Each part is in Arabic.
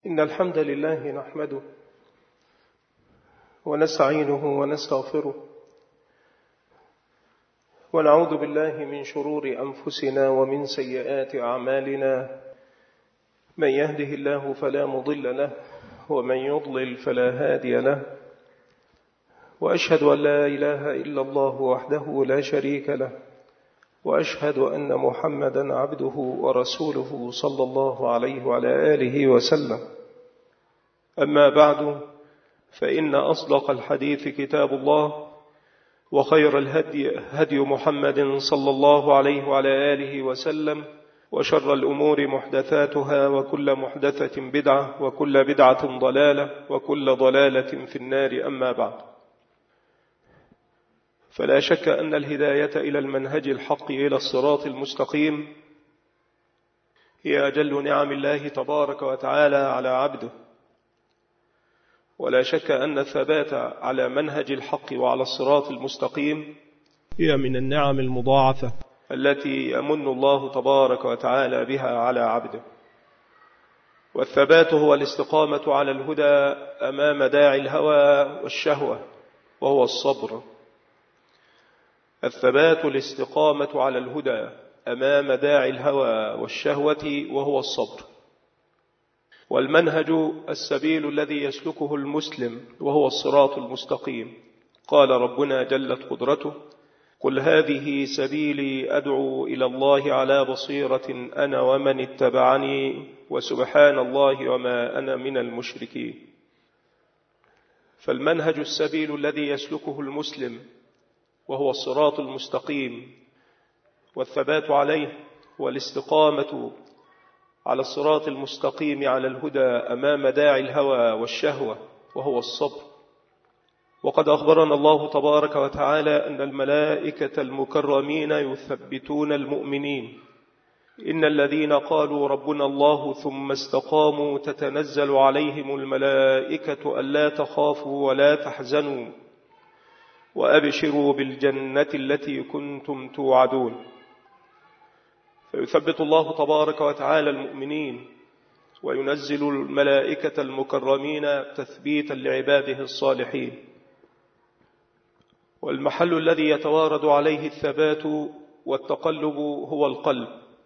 إن الحمد لله نحمده ونستعينه ونستغفره ونعوذ بالله من شرور أنفسنا ومن سيئات أعمالنا. من يهده الله فلا مضل له ومن يضلل فلا هادي له، وأشهد أن لا إله إلا الله وحده لا شريك له، وأشهد أن محمدا عبده ورسوله صلى الله عليه وعلى آله وسلم. أما بعد، فإن أصدق الحديث كتاب الله، وخير الهدي هدي محمد صلى الله عليه وعلى آله وسلم، وشر الأمور محدثاتها، وكل محدثة بدعة، وكل بدعة ضلالة، وكل ضلالة في النار. أما بعد، فلا شك أن الهداية إلى المنهج الحق إلى الصراط المستقيم هي أجل نعم الله تبارك وتعالى على عبده، ولا شك أن الثبات على منهج الحق وعلى الصراط المستقيم هي من النعم المضاعفة التي يمن الله تبارك وتعالى بها على عبده. والثبات هو الاستقامة على الهدى أمام داعي الهوى والشهوة، وهو الصبر. الثبات الاستقامة على الهدى أمام داعي الهوى والشهوة، وهو الصبر. والمنهج السبيل الذي يسلكه المسلم، وهو الصراط المستقيم. قال ربنا جلت قدرته: قل هذه سبيلي أدعو إلى الله على بصيرة أنا ومن اتبعني وسبحان الله وما أنا من المشركين. فالمنهج السبيل الذي يسلكه المسلم وهو الصراط المستقيم، والثبات عليه والاستقامة على الصراط المستقيم على الهدى أمام داعي الهوى والشهوة، وهو الصبر. وقد أخبرنا الله تبارك وتعالى أن الملائكة المكرمين يثبتون المؤمنين. إن الذين قالوا ربنا الله ثم استقاموا تتنزل عليهم الملائكة ألا تخافوا ولا تحزنوا وأبشروا بالجنة التي كنتم توعدون. فيثبت الله تبارك وتعالى المؤمنين، وينزل الملائكة المكرمين تثبيتا لعباده الصالحين. والمحل الذي يتوارد عليه الثبات والتقلب هو القلب،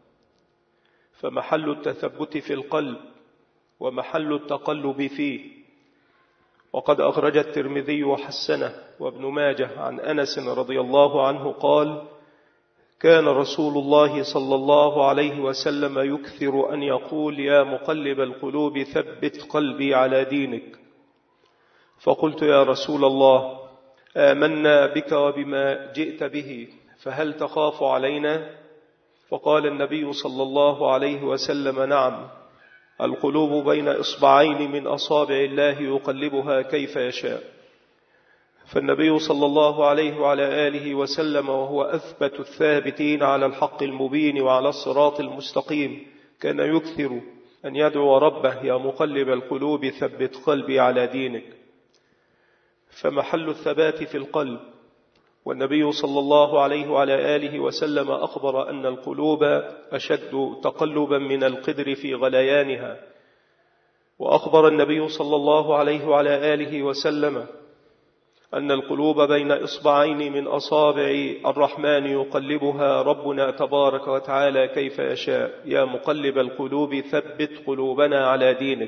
فمحل التثبت في القلب ومحل التقلب فيه. وقد أخرج الترمذي وحسنه وابن ماجه عن أنس رضي الله عنه قال: كان رسول الله صلى الله عليه وسلم يكثر أن يقول: يا مقلب القلوب ثبت قلبي على دينك. فقلت: يا رسول الله، آمنا بك وبما جئت به، فهل تخاف علينا؟ فقال النبي صلى الله عليه وسلم: نعم، القلوب بين إصبعين من أصابع الله يقلبها كيف يشاء. فالنبي صلى الله عليه وعلى آله وسلم، وهو أثبت الثابتين على الحق المبين وعلى الصراط المستقيم، كان يكثر أن يدعو ربه: يا مقلب القلوب ثبت قلبي على دينك. فمحل الثبات في القلب. والنبي صلى الله عليه وعلى آله وسلم أخبر أن القلوب أشد تقلبا من القدر في غليانها. وأخبر النبي صلى الله عليه وعلى آله وسلم أن القلوب بين إصبعين من أصابع الرحمن يقلبها ربنا تبارك وتعالى كيف يشاء. يا مقلب القلوب ثبت قلوبنا على دينك.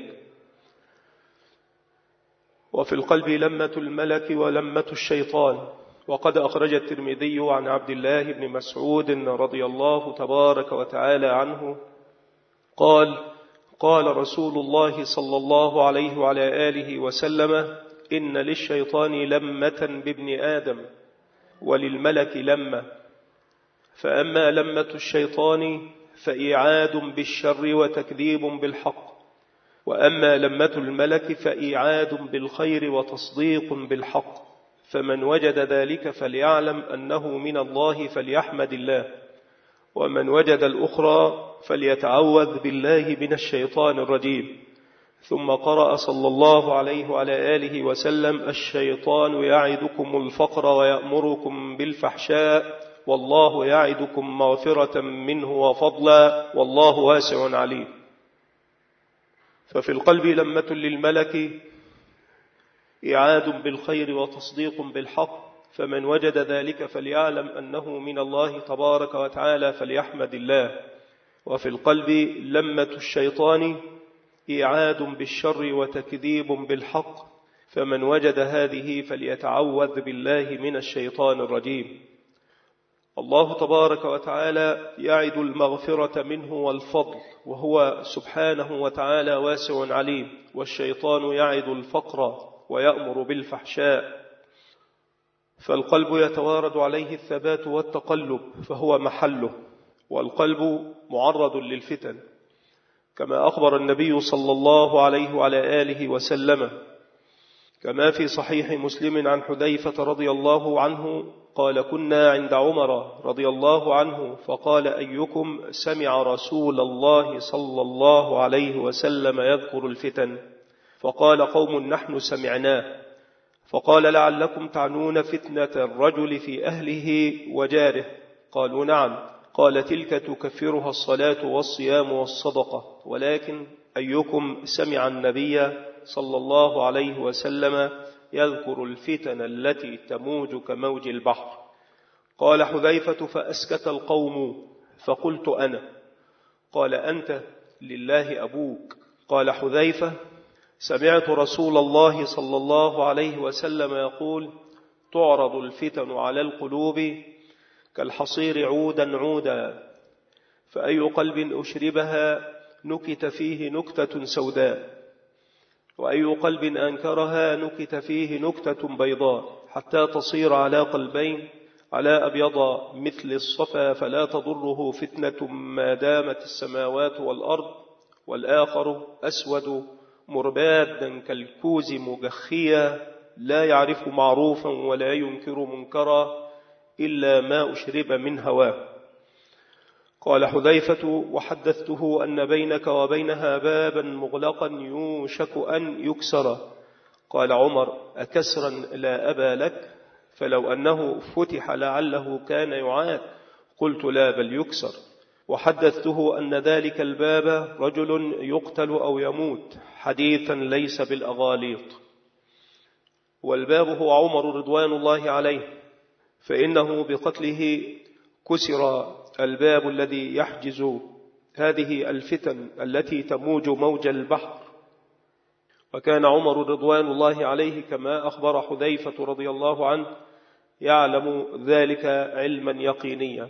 وفي القلب لمة الملك ولمة الشيطان. وقد أخرج الترمذي عن عبد الله بن مسعود رضي الله تبارك وتعالى عنه قال: قال رسول الله صلى الله عليه وعلى آله وسلم: إن للشيطان لمة بابن آدم وللملك لمة، فأما لمة الشيطان فإيعاد بالشر وتكذيب بالحق، وأما لمة الملك فإيعاد بالخير وتصديق بالحق. فمن وجد ذلك فليعلم أنه من الله فليحمد الله، ومن وجد الأخرى فليتعوذ بالله من الشيطان الرجيم. ثم قرأ صلى الله عليه وعلى آله وسلم: الشيطان يعدكم الفقر ويأمركم بالفحشاء، والله يعدكم مغفرة منه وفضلا، والله واسع عليم. ففي القلب لمة للملك إعاد بالخير وتصديق بالحق، فمن وجد ذلك فليعلم أنه من الله تبارك وتعالى فليحمد الله. وفي القلب لمة الشيطان إعاد بالشر وتكذيب بالحق، فمن وجد هذه فليتعوذ بالله من الشيطان الرجيم. الله تبارك وتعالى يعد المغفرة منه والفضل، وهو سبحانه وتعالى واسع عليم، والشيطان يعد الفقر ويأمر بالفحشاء. فالقلب يتوارد عليه الثبات والتقلب، فهو محله، والقلب معرض للفتن، كما أخبر النبي صلى الله عليه وعلى آله وسلم، كما في صحيح مسلم عن حذيفة رضي الله عنه قال: كنا عند عمر رضي الله عنه فقال: أيكم سمع رسول الله صلى الله عليه وسلم يذكر الفتن؟ فقال قوم: نحن سمعناه. فقال: لعلكم تعنون فتنة الرجل في أهله وجاره. قالوا: نعم. قال: تلك تكفرها الصلاة والصيام والصدقة، ولكن أيكم سمع النبي صلى الله عليه وسلم يذكر الفتن التي تموج كموج البحر؟ قال حذيفة: فأسكت القوم، فقلت أنا. قال: أنت لله أبوك. قال حذيفة: سمعت رسول الله صلى الله عليه وسلم يقول: تعرض الفتن على القلوب كالحصير عودا عودا، فأي قلب أشربها نكت فيه نكتة سوداء، وأي قلب أنكرها نكت فيه نكتة بيضاء، حتى تصير على قلبين على أبيض مثل الصفا، فلا تضره فتنة ما دامت السماوات والأرض، والآخر أسود مربادا كالكوز مجخيا، لا يعرف معروفا ولا ينكر منكرا إلا ما أشرب من هواه. قال حذيفة: وحدثته أن بينك وبينها بابا مغلقا يوشك أن يكسر. قال عمر: أكسرا لا أبا لك؟ فلو أنه فتح لعله كان يعاد. قلت: لا، بل يكسر. وحدثته أن ذلك الباب رجل يقتل أو يموت، حديثا ليس بالأغاليط. والباب هو عمر رضوان الله عليه، فإنه بقتله كسر الباب الذي يحجز هذه الفتن التي تموج موج البحر. وكان عمر رضوان الله عليه كما أخبر حذيفة رضي الله عنه يعلم ذلك علما يقينيا.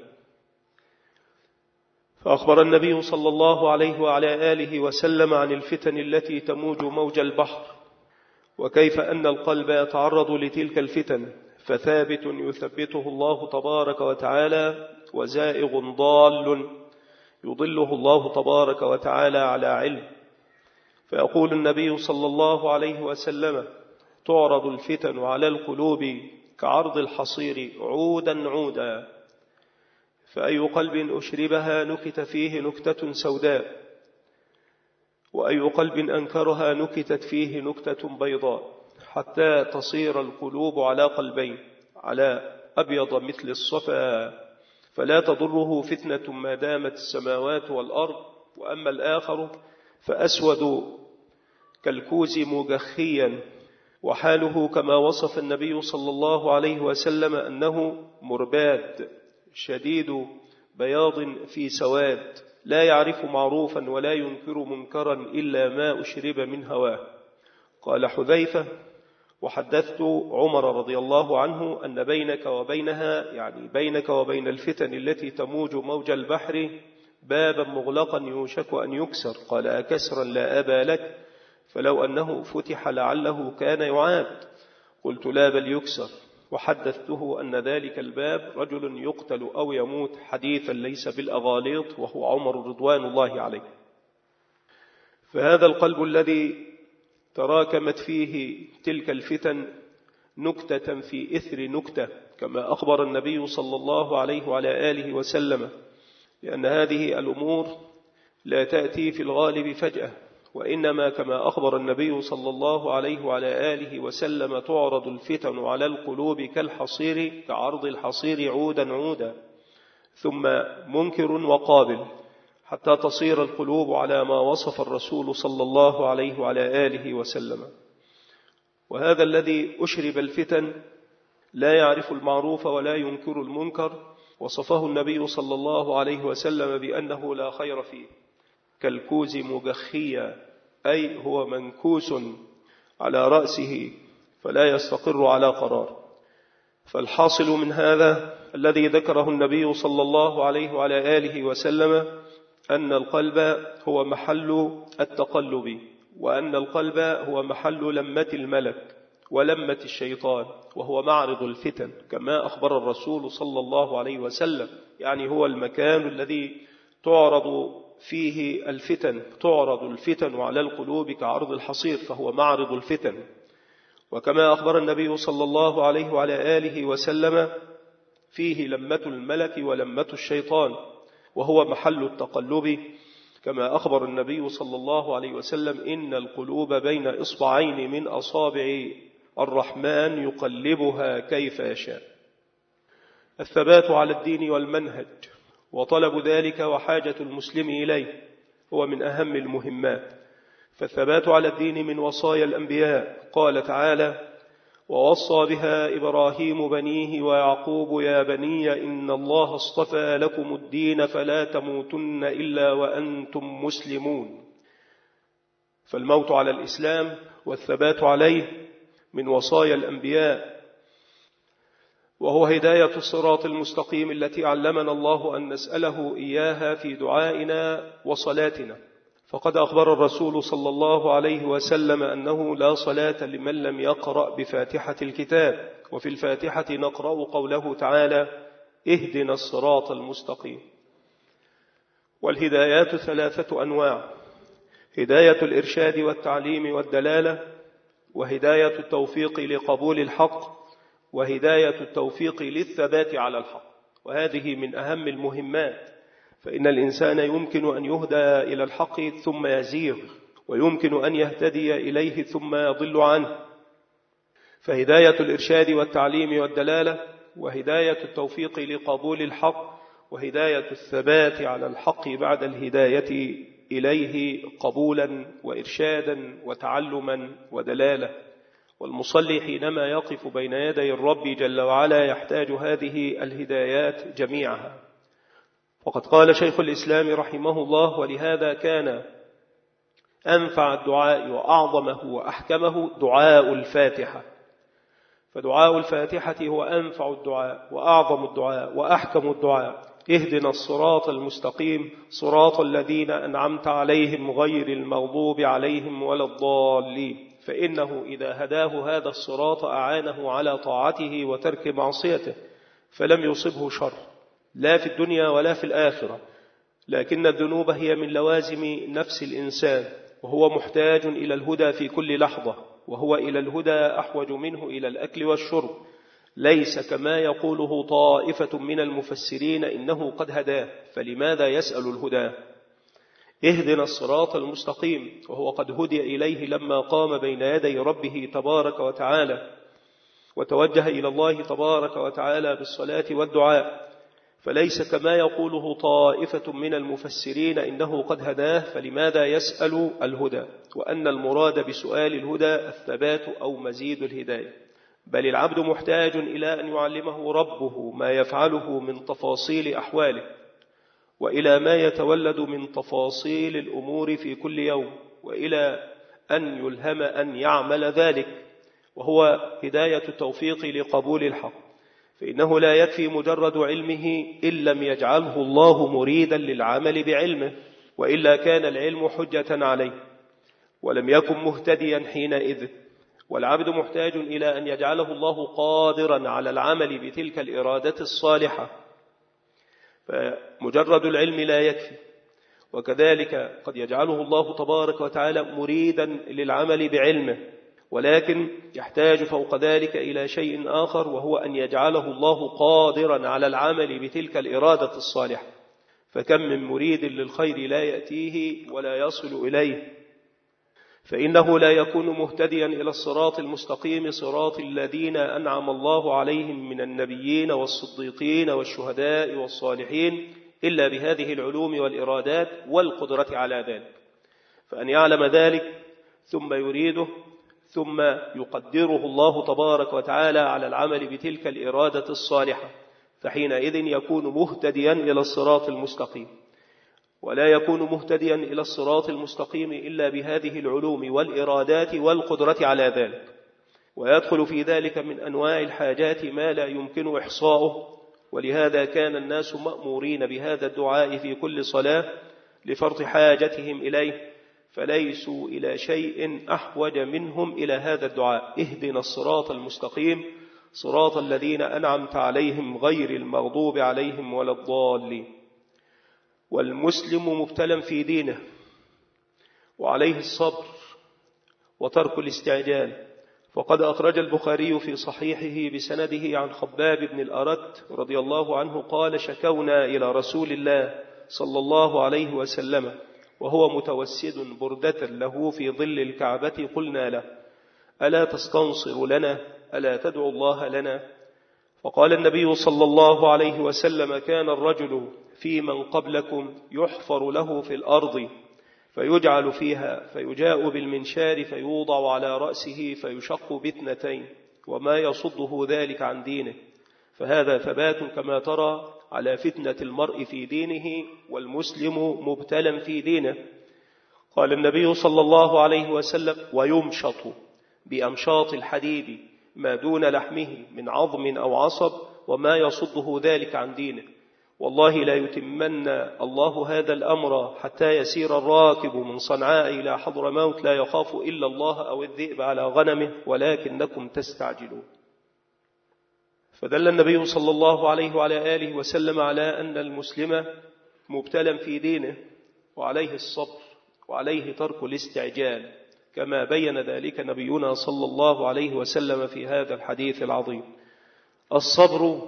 فأخبر النبي صلى الله عليه وعلى آله وسلم عن الفتن التي تموج موج البحر، وكيف أن القلب يتعرض لتلك الفتن، فثابت يثبته الله تبارك وتعالى، وزائغ ضال يضله الله تبارك وتعالى على علم. فيقول النبي صلى الله عليه وسلم: تعرض الفتن على القلوب كعرض الحصير عودا عودا، فأي قلب أشربها نكت فيه نكتة سوداء، وأي قلب أنكرها نكتت فيه نكتة بيضاء، حتى تصير القلوب على قلبين على أبيض مثل الصفا، فلا تضره فتنة ما دامت السماوات والأرض، وأما الآخر فأسود كالكوز مجخيا، وحاله كما وصف النبي صلى الله عليه وسلم أنه مرباد شديد بياض في سواد، لا يعرف معروفا ولا ينكر منكرا إلا ما أشرب من هواه. قال حذيفة: وحدثت عمر رضي الله عنه أن بينك وبينها، يعني بينك وبين الفتن التي تموج موج البحر، بابا مغلقا يوشك أن يكسر. قال: أكسرا لا أبا لك؟ فلو أنه فتح لعله كان يعاد. قلت: لا، بل يكسر. وحدثته أن ذلك الباب رجل يقتل أو يموت، حديثا ليس بالأغاليط، وهو عمر رضوان الله عليه. فهذا القلب الذي تراكمت فيه تلك الفتن نكتة في إثر نكتة، كما أخبر النبي صلى الله عليه وعلى آله وسلم، لأن هذه الأمور لا تأتي في الغالب فجأة، وإنما كما أخبر النبي صلى الله عليه وعلى آله وسلم: تعرض الفتن على القلوب كالحصير، كعرض الحصير عودا عودا، ثم منكر وقابل، حتى تصير القلوب على ما وصف الرسول صلى الله عليه وعلى آله وسلم. وهذا الذي أشرب الفتن لا يعرف المعروف ولا ينكر المنكر وصفه النبي صلى الله عليه وسلم بأنه لا خير فيه، كالكوز مجخيا، أي هو منكوس على رأسه فلا يستقر على قرار. فالحاصل من هذا الذي ذكره النبي صلى الله عليه وعلى آله وسلم أن القلب هو محل التقلب، وأن القلب هو محل لمة الملك ولمة الشيطان، وهو معرض الفتن كما أخبر الرسول صلى الله عليه وسلم. يعني هو المكان الذي تعرض فيه الفتن، تعرض الفتن على القلوب كعرض الحصير، فهو معرض الفتن. وكما أخبر النبي صلى الله عليه وعلى آله وسلم فيه لمة الملك ولمة الشيطان، وهو محل التقلب كما أخبر النبي صلى الله عليه وسلم إن القلوب بين إصبعين من أصابع الرحمن يقلبها كيف يشاء. الثبات على الدين والمنهج وطلب ذلك وحاجة المسلم إليه هو من أهم المهمات. فالثبات على الدين من وصايا الأنبياء، قال تعالى: ووصى بها إبراهيم بنيه ويعقوب يا بني إن الله اصطفى لكم الدين فلا تموتن إلا وأنتم مسلمون. فالموت على الإسلام والثبات عليه من وصايا الأنبياء، وهو هداية الصراط المستقيم التي علمنا الله أن نسأله إياها في دعائنا وصلاتنا. فقد أخبر الرسول صلى الله عليه وسلم أنه لا صلاة لمن لم يقرأ بفاتحة الكتاب، وفي الفاتحة نقرأ قوله تعالى: اهدنا الصراط المستقيم. والهدايات 3 أنواع: هداية الإرشاد والتعليم والدلالة، وهداية التوفيق لقبول الحق، وهداية التوفيق للثبات على الحق. وهذه من أهم المهمات، فإن الإنسان يمكن أن يهدى إلى الحق ثم يزيغ، ويمكن أن يهتدي إليه ثم يضل عنه. فهداية الإرشاد والتعليم والدلالة، وهداية التوفيق لقبول الحق، وهداية الثبات على الحق بعد الهداية إليه قبولا وإرشادا وتعلما ودلالة. والمصلي حينما يقف بين يدي الرب جل وعلا يحتاج هذه الهدايات جميعها. وقد قال شيخ الإسلام رحمه الله: ولهذا كان أنفع الدعاء وأعظمه وأحكمه دعاء الفاتحة. فدعاء الفاتحة هو أنفع الدعاء وأعظم الدعاء وأحكم الدعاء. اهدنا الصراط المستقيم صراط الذين أنعمت عليهم غير المغضوب عليهم ولا الضالين. فإنه إذا هداه هذا الصراط أعانه على طاعته وترك معصيته، فلم يصبه شر لا في الدنيا ولا في الآخرة. لكن الذنوب هي من لوازم نفس الإنسان، وهو محتاج إلى الهدى في كل لحظة، وهو إلى الهدى أحوج منه إلى الأكل والشرب. ليس كما يقوله طائفة من المفسرين إنه قد هداه، فلماذا يسأل الهدى؟ اهدنا الصراط المستقيم، وهو قد هدي إليه لما قام بين يدي ربه تبارك وتعالى وتوجه إلى الله تبارك وتعالى بالصلاة والدعاء. فليس كما يقوله طائفة من المفسرين إنه قد هداه، فلماذا يسأل الهدى؟ وأن المراد بسؤال الهدى الثبات أو مزيد الهداية. بل العبد محتاج إلى أن يعلمه ربه ما يفعله من تفاصيل أحواله، وإلى ما يتولد من تفاصيل الأمور في كل يوم، وإلى أن يلهم أن يعمل ذلك، وهو هداية التوفيق لقبول الحق. فإنه لا يكفي مجرد علمه إن لم يجعله الله مريدا للعمل بعلمه، وإلا كان العلم حجة عليه ولم يكن مهتديا حينئذ. والعبد محتاج إلى أن يجعله الله قادرا على العمل بتلك الإرادة الصالحة، فمجرد العلم لا يكفي. وكذلك قد يجعله الله تبارك وتعالى مريدا للعمل بعلمه، ولكن يحتاج فوق ذلك إلى شيء آخر، وهو أن يجعله الله قادرا على العمل بتلك الإرادة الصالحة. فكم من مريد للخير لا يأتيه ولا يصل إليه، فإنه لا يكون مهتديا إلى الصراط المستقيم صراط الذين أنعم الله عليهم من النبيين والصديقين والشهداء والصالحين إلا بهذه العلوم والإرادات والقدرة على ذلك، فأن يعلم ذلك ثم يريده ثم يقدره الله تبارك وتعالى على العمل بتلك الإرادة الصالحة، فحينئذ يكون مهتديا إلى الصراط المستقيم. ولا يكون مهتديا إلى الصراط المستقيم إلا بهذه العلوم والإرادات والقدرة على ذلك. ويدخل في ذلك من أنواع الحاجات ما لا يمكن إحصاؤه، ولهذا كان الناس مأمورين بهذا الدعاء في كل صلاة لفرط حاجتهم إليه، فليسوا إلى شيء أحوج منهم إلى هذا الدعاء: اهدنا الصراط المستقيم صراط الذين أنعمت عليهم غير المغضوب عليهم ولا الضالين. والمسلم مبتلى في دينه وعليه الصبر وترك الاستعجال، وقد أخرج البخاري في صحيحه بسنده عن خباب بن الأرت رضي الله عنه قال: شكونا إلى رسول الله صلى الله عليه وسلم وهو متوسد بردة له في ظل الكعبة، قلنا له: ألا تستنصر لنا؟ ألا تدعو الله لنا؟ فقال النبي صلى الله عليه وسلم: كان الرجل في من قبلكم يحفر له في الأرض فيجعل فيها، فيجاء بالمنشار فيوضع على رأسه فيشق باثنتين، وما يصده ذلك عن دينه، فهذا ثبات كما ترى على فتنة المرء في دينه، والمسلم مبتلى في دينه. قال النبي صلى الله عليه وسلم: ويمشط بأمشاط الحديد ما دون لحمه من عظم أو عصب، وما يصده ذلك عن دينه. والله لا يتمن الله هذا الأمر حتى يسير الراكب من صنعاء إلى حضرموت لا يخاف إلا الله أو الذئب على غنمه، ولكنكم تستعجلون. فدل النبي صلى الله عليه وعلى آله وسلم على أن المسلم مبتلى في دينه وعليه الصبر وعليه ترك الاستعجال، كما بين ذلك نبينا صلى الله عليه وسلم في هذا الحديث العظيم. الصبر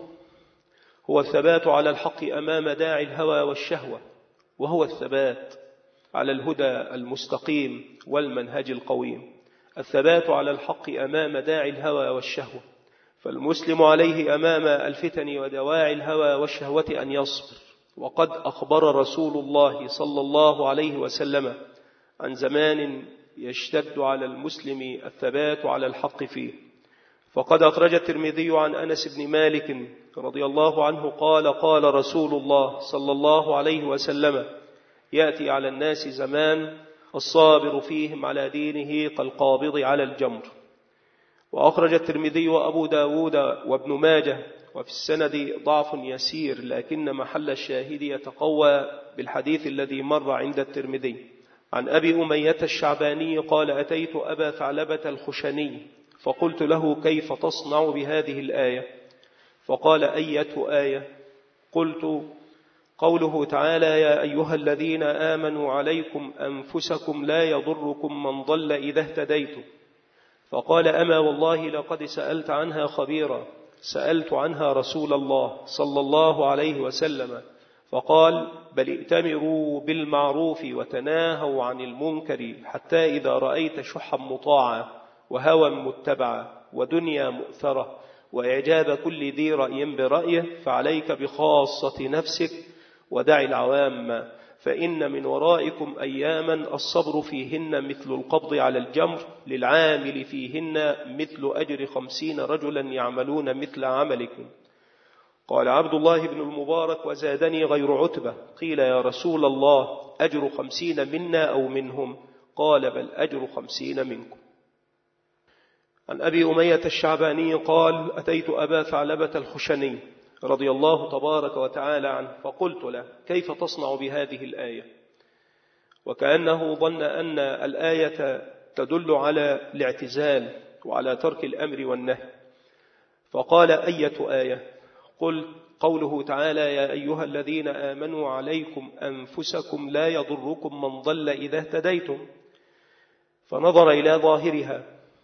هو الثبات على الحق أمام داعي الهوى والشهوة، وهو الثبات على الهدى المستقيم والمنهج القويم، الثبات على الحق أمام داعي الهوى والشهوة. فالمسلم عليه أمام الفتن ودواعي الهوى والشهوة أن يصبر. وقد أخبر رسول الله صلى الله عليه وسلم عن زمان يشتد على المسلم الثبات على الحق فيه، فقد أخرج الترمذي عن أنس بن مالك رضي الله عنه قال: قال رسول الله صلى الله عليه وسلم: يأتي على الناس زمان الصابر فيهم على دينه كالقابض على الجمر. وأخرج الترمذي وأبو داود وابن ماجه، وفي السند ضعف يسير، لكن محل الشاهد يتقوى بالحديث الذي مر عند الترمذي. عن أبي أمية الشعباني قال: أتيت أبا ثعلبة الخشني فقلت له: كيف تصنع بهذه الآية؟ فقال: أية آية؟ قلت: قوله تعالى: يا أيها الذين آمنوا عليكم أنفسكم لا يضركم من ضل إذا اهتديتم. فقال: أما والله لقد سألت عنها خبيرا، سألت عنها رسول الله صلى الله عليه وسلم، فقال: بل ائتمروا بالمعروف وتناهوا عن المنكر، حتى إذا رأيت شحا مطاعا وهوى متبعا ودنيا مؤثرة وإعجاب كل ذي رأي برأيه، فعليك بخاصة نفسك ودع العوام، فإن من ورائكم أياما الصبر فيهن مثل القبض على الجمر، للعامل فيهن مثل أجر 50 رجلا يعملون مثل عملكم. قال عبد الله بن المبارك: وزادني غير عتبة. قيل: يا رسول الله، أجر 50 منا أو منهم؟ قال: بل أجر 50 منكم. عن أبي أمية الشعباني قال: أتيت أبا ثعلبة الخشني رضي الله تبارك وتعالى عنه فقلت له: كيف تصنع بهذه الآية؟ وكأنه ظن أن الآية تدل على الاعتزال وعلى ترك الأمر والنهي. فقال: أية آية؟ قل: قوله تعالى: يا أيها الذين آمنوا عليكم أنفسكم لا يضركم من ضل إذا اهتديتم. فنظر إلى ظاهرها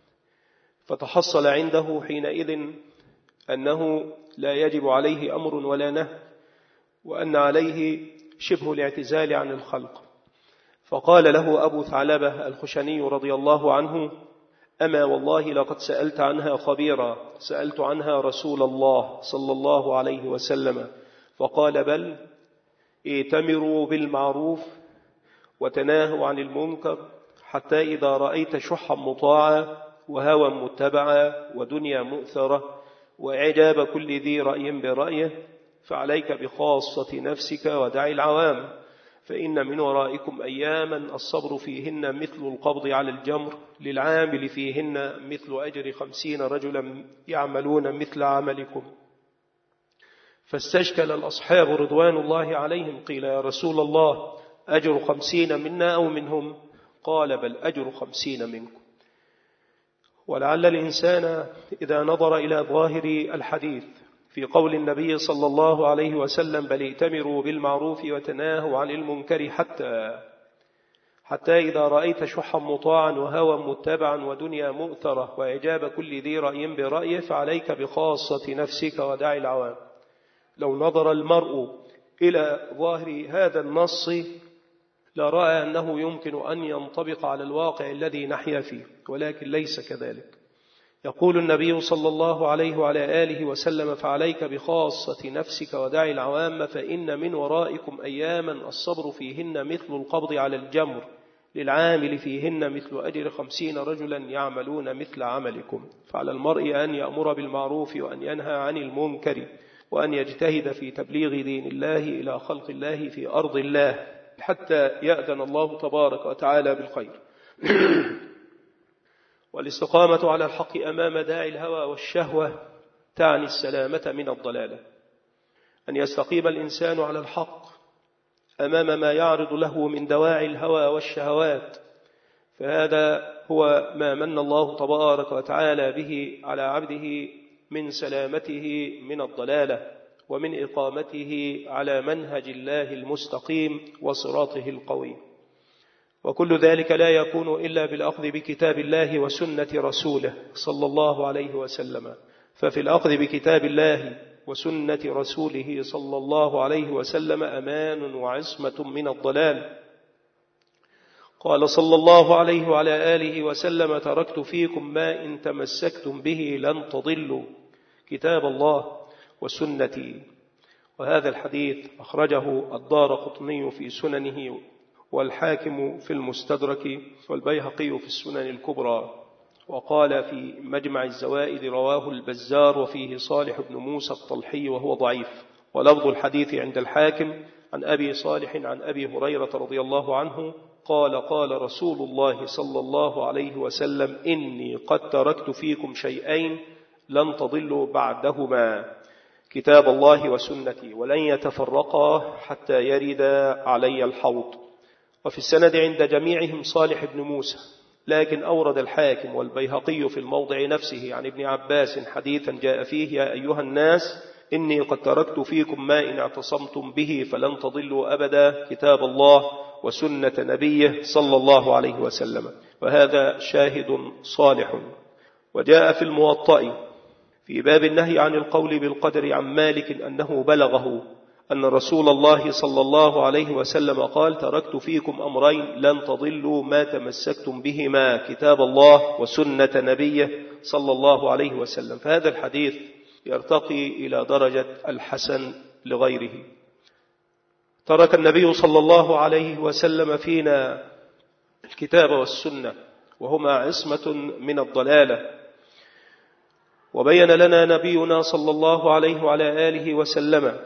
فتحصل عنده حينئذ أنه لا يجب عليه أمر ولا نهي، وأن عليه شبه الاعتزال عن الخلق. فقال له أبو ثعلبة الخشني رضي الله عنه: أما والله لقد سألت عنها خبيرا، سألت عنها رسول الله صلى الله عليه وسلم، فقال: بل ائتمروا بالمعروف وتناهوا عن المنكر حتى إذا رأيت شحا مطاعا وهوى متبعا ودنيا مؤثرة وإعجاب كل ذي رأي برأيه فعليك بخاصة نفسك ودع العوام، فإن من ورائكم أياما الصبر فيهن مثل القبض على الجمر، للعامل فيهن مثل أجر 50 رجلا يعملون مثل عملكم. فاستشكل الأصحاب رضوان الله عليهم، قيل يا رسول الله أجر 50 منا أو منهم؟ قال بل أجر 50 منكم. ولعل الإنسان إذا نظر إلى ظاهر الحديث في قول النبي صلى الله عليه وسلم بل ائتمروا بالمعروف وتناهوا عن المنكر حتى إذا رأيت شحا مطاعا وهوى متبعا ودنيا مؤثرة وإعجاب كل ذي رأي برأيه فعليك بخاصة نفسك ودع العوام. لو نظر المرء إلى ظاهر هذا النص لرأى أنه يمكن أن ينطبق على الواقع الذي نحيا فيه، ولكن ليس كذلك. يقول النبي صلى الله عليه وعلى آله وسلم فعليك بخاصة نفسك ودع العوام، فإن من ورائكم أياما الصبر فيهن مثل القبض على الجمر، للعامل فيهن مثل أجر 50 رجلا يعملون مثل عملكم. فعلى المرء أن يأمر بالمعروف وأن ينهى عن المنكر وأن يجتهد في تبليغ دين الله إلى خلق الله في أرض الله حتى يأذن الله تبارك وتعالى بالخير. والاستقامة على الحق أمام داعي الهوى والشهوة تعني السلامة من الضلالة. أن يستقيم الإنسان على الحق أمام ما يعرض له من دواعي الهوى والشهوات، فهذا هو ما من الله تبارك وتعالى به على عبده من سلامته من الضلالة ومن إقامته على منهج الله المستقيم وصراطه القويم. وكل ذلك لا يكون إلا بالأخذ بكتاب الله وسنة رسوله صلى الله عليه وسلم. ففي الأخذ بكتاب الله وسنة رسوله صلى الله عليه وسلم أمان وعصمة من الضلال. قال صلى الله عليه وعلى آله وسلم تركت فيكم ما إن تمسكتم به لن تضلوا، كتاب الله وسنتي. وهذا الحديث أخرجه الدارقطني في سننه والحاكم في المستدرك والبيهقي في السنن الكبرى. وقال في مجمع الزوائد رواه البزار وفيه صالح بن موسى الطلحي وهو ضعيف. ولفظ الحديث عند الحاكم عن أبي صالح عن أبي هريرة رضي الله عنه قال قال رسول الله صلى الله عليه وسلم إني قد تركت فيكم شيئين لن تضلوا بعدهما، كتاب الله وسنتي، ولن يتفرقا حتى يرد علي الحوض. وفي السند عند جميعهم صالح بن موسى، لكن أورد الحاكم والبيهقي في الموضع نفسه عن ابن عباس حديثا جاء فيه يا أيها الناس إني قد تركت فيكم ما إن اعتصمتم به فلن تضلوا أبدا، كتاب الله وسنة نبيه صلى الله عليه وسلم. وهذا شاهد صالح. وجاء في الموطأ في باب النهي عن القول بالقدر عن مالك أنه بلغه أن رسول الله صلى الله عليه وسلم قال تركت فيكم أمرين لن تضلوا ما تمسكتم بهما، كتاب الله وسنة نبيه صلى الله عليه وسلم. فهذا الحديث يرتقي إلى درجة الحسن لغيره. ترك النبي صلى الله عليه وسلم فينا الكتاب والسنة وهما عصمة من الضلالة. وبين لنا نبينا صلى الله عليه وعلى آله وسلم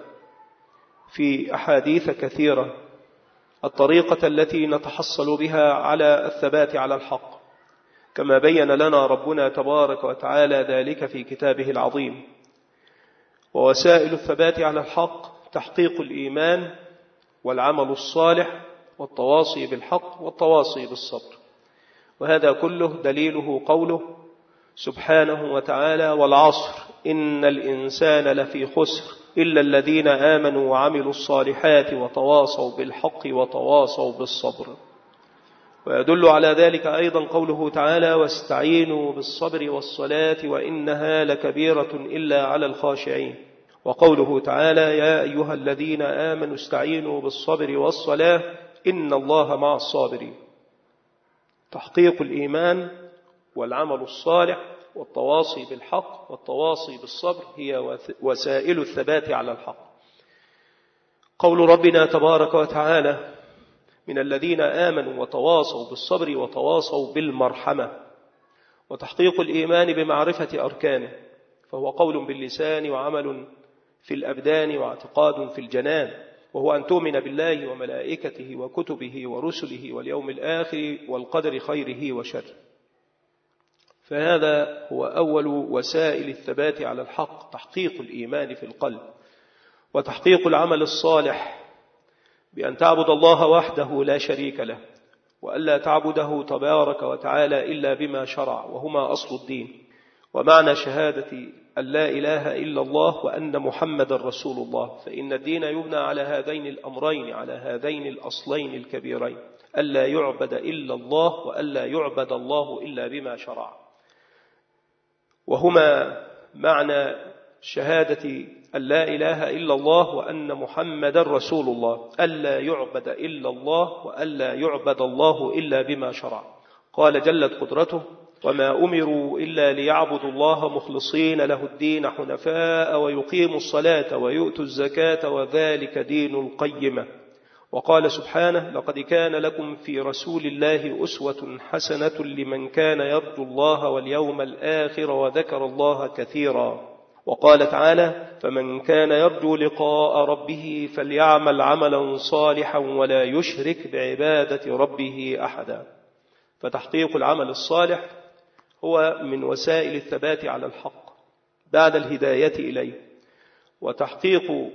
في أحاديث كثيرة الطريقة التي نتحصل بها على الثبات على الحق، كما بين لنا ربنا تبارك وتعالى ذلك في كتابه العظيم. ووسائل الثبات على الحق تحقيق الإيمان والعمل الصالح والتواصي بالحق والتواصي بالصبر. وهذا كله دليله قوله سبحانه وتعالى والعصر إن الإنسان لفي خسر إلا الذين آمنوا وعملوا الصالحات وتواصوا بالحق وتواصوا بالصبر. ويدل على ذلك أيضا قوله تعالى واستعينوا بالصبر والصلاة وإنها لكبيرة إلا على الخاشعين. وقوله تعالى يا أيها الذين آمنوا استعينوا بالصبر والصلاة إن الله مع الصابرين. تحقيق الإيمان والعمل الصالح والتواصي بالحق والتواصي بالصبر هي وسائل الثبات على الحق. قول ربنا تبارك وتعالى: من الذين آمنوا وتواصوا بالصبر وتواصوا بالمرحمة. وتحقيق الإيمان بمعرفة أركانه، فهو قول باللسان وعمل في الأبدان واعتقاد في الجنان، وهو أن تؤمن بالله وملائكته وكتبه ورسله واليوم الآخر والقدر خيره وشره. فهذا هو أول وسائل الثبات على الحق، تحقيق الإيمان في القلب، وتحقيق العمل الصالح بأن تعبد الله وحده لا شريك له، وألا تعبده تبارك وتعالى إلا بما شرع، وهما أصل الدين. ومعنى شهادة أن لا إله إلا الله وأن محمد رسول الله، فإن الدين يبنى على هذين الأمرين، على هذين الأصلين الكبيرين: ألا يعبد إلا الله وألا يعبد الله إلا بما شرع. وهما معنى شهادة أن لا إله إلا الله وأن محمد رسول الله: ألا يعبد إلا الله وألا يعبد الله إلا بما شرع. قال جلت قدرته: وما أمروا إلا ليعبدوا الله مخلصين له الدين حنفاء ويقيموا الصلاة ويؤتوا الزكاة وذلك دين القيمة. وقال سبحانه: لقد كان لكم في رسول الله أسوة حسنة لمن كان يرجو الله واليوم الآخر وذكر الله كثيرا. وقال تعالى: فمن كان يرجو لقاء ربه فليعمل عملا صالحا ولا يشرك بعبادة ربه أحدا. فتحقيق العمل الصالح هو من وسائل الثبات على الحق بعد الهداية إليه، وتحقيق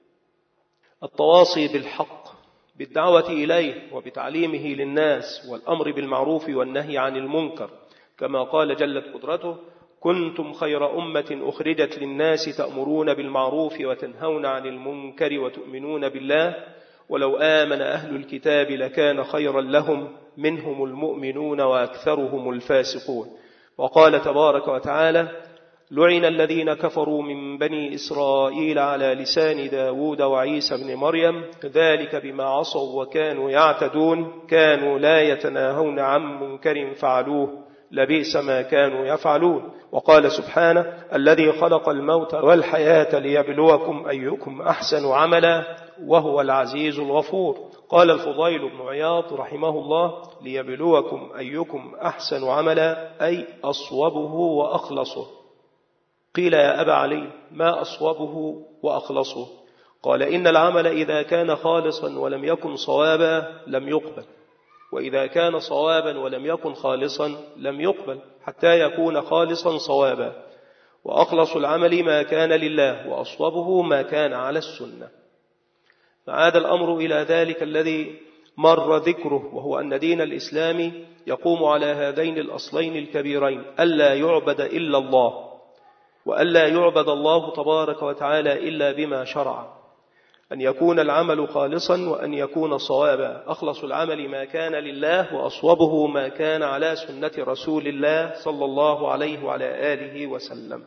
التواصي بالحق بالدعوة إليه وبتعليمه للناس والأمر بالمعروف والنهي عن المنكر، كما قال جلت قدرته: كنتم خير أمة أخرجت للناس تأمرون بالمعروف وتنهون عن المنكر وتؤمنون بالله ولو آمن أهل الكتاب لكان خيرا لهم منهم المؤمنون وأكثرهم الفاسقون. وقال تبارك وتعالى: لعن الذين كفروا من بني إسرائيل على لسان داود وعيسى بن مريم ذلك بما عصوا وكانوا يعتدون كانوا لا يتناهون عن منكر فعلوه لبئس ما كانوا يفعلون. وقال سبحانه: الذي خلق الموت والحياة ليبلوكم أيكم أحسن عملا وهو العزيز الغفور. قال الفضيل بن عياض رحمه الله: ليبلوكم أيكم أحسن عملا أي أصوبه وأخلصه. قيل: يا أبا علي ما أصوبه وأخلصه؟ قال: إن العمل إذا كان خالصا ولم يكن صوابا لم يقبل، وإذا كان صوابا ولم يكن خالصا لم يقبل، حتى يكون خالصا صوابا. وأخلص العمل ما كان لله، وأصوبه ما كان على السنة. فعاد الأمر إلى ذلك الذي مر ذكره، وهو أن دين الإسلام يقوم على هذين الأصلين الكبيرين: ألا يعبد إلا الله وألا يعبد الله تبارك وتعالى إلا بما شرع، أن يكون العمل خالصا وأن يكون صوابا. أخلص العمل ما كان لله، وأصوبه ما كان على سنة رسول الله صلى الله عليه وعلى آله وسلم.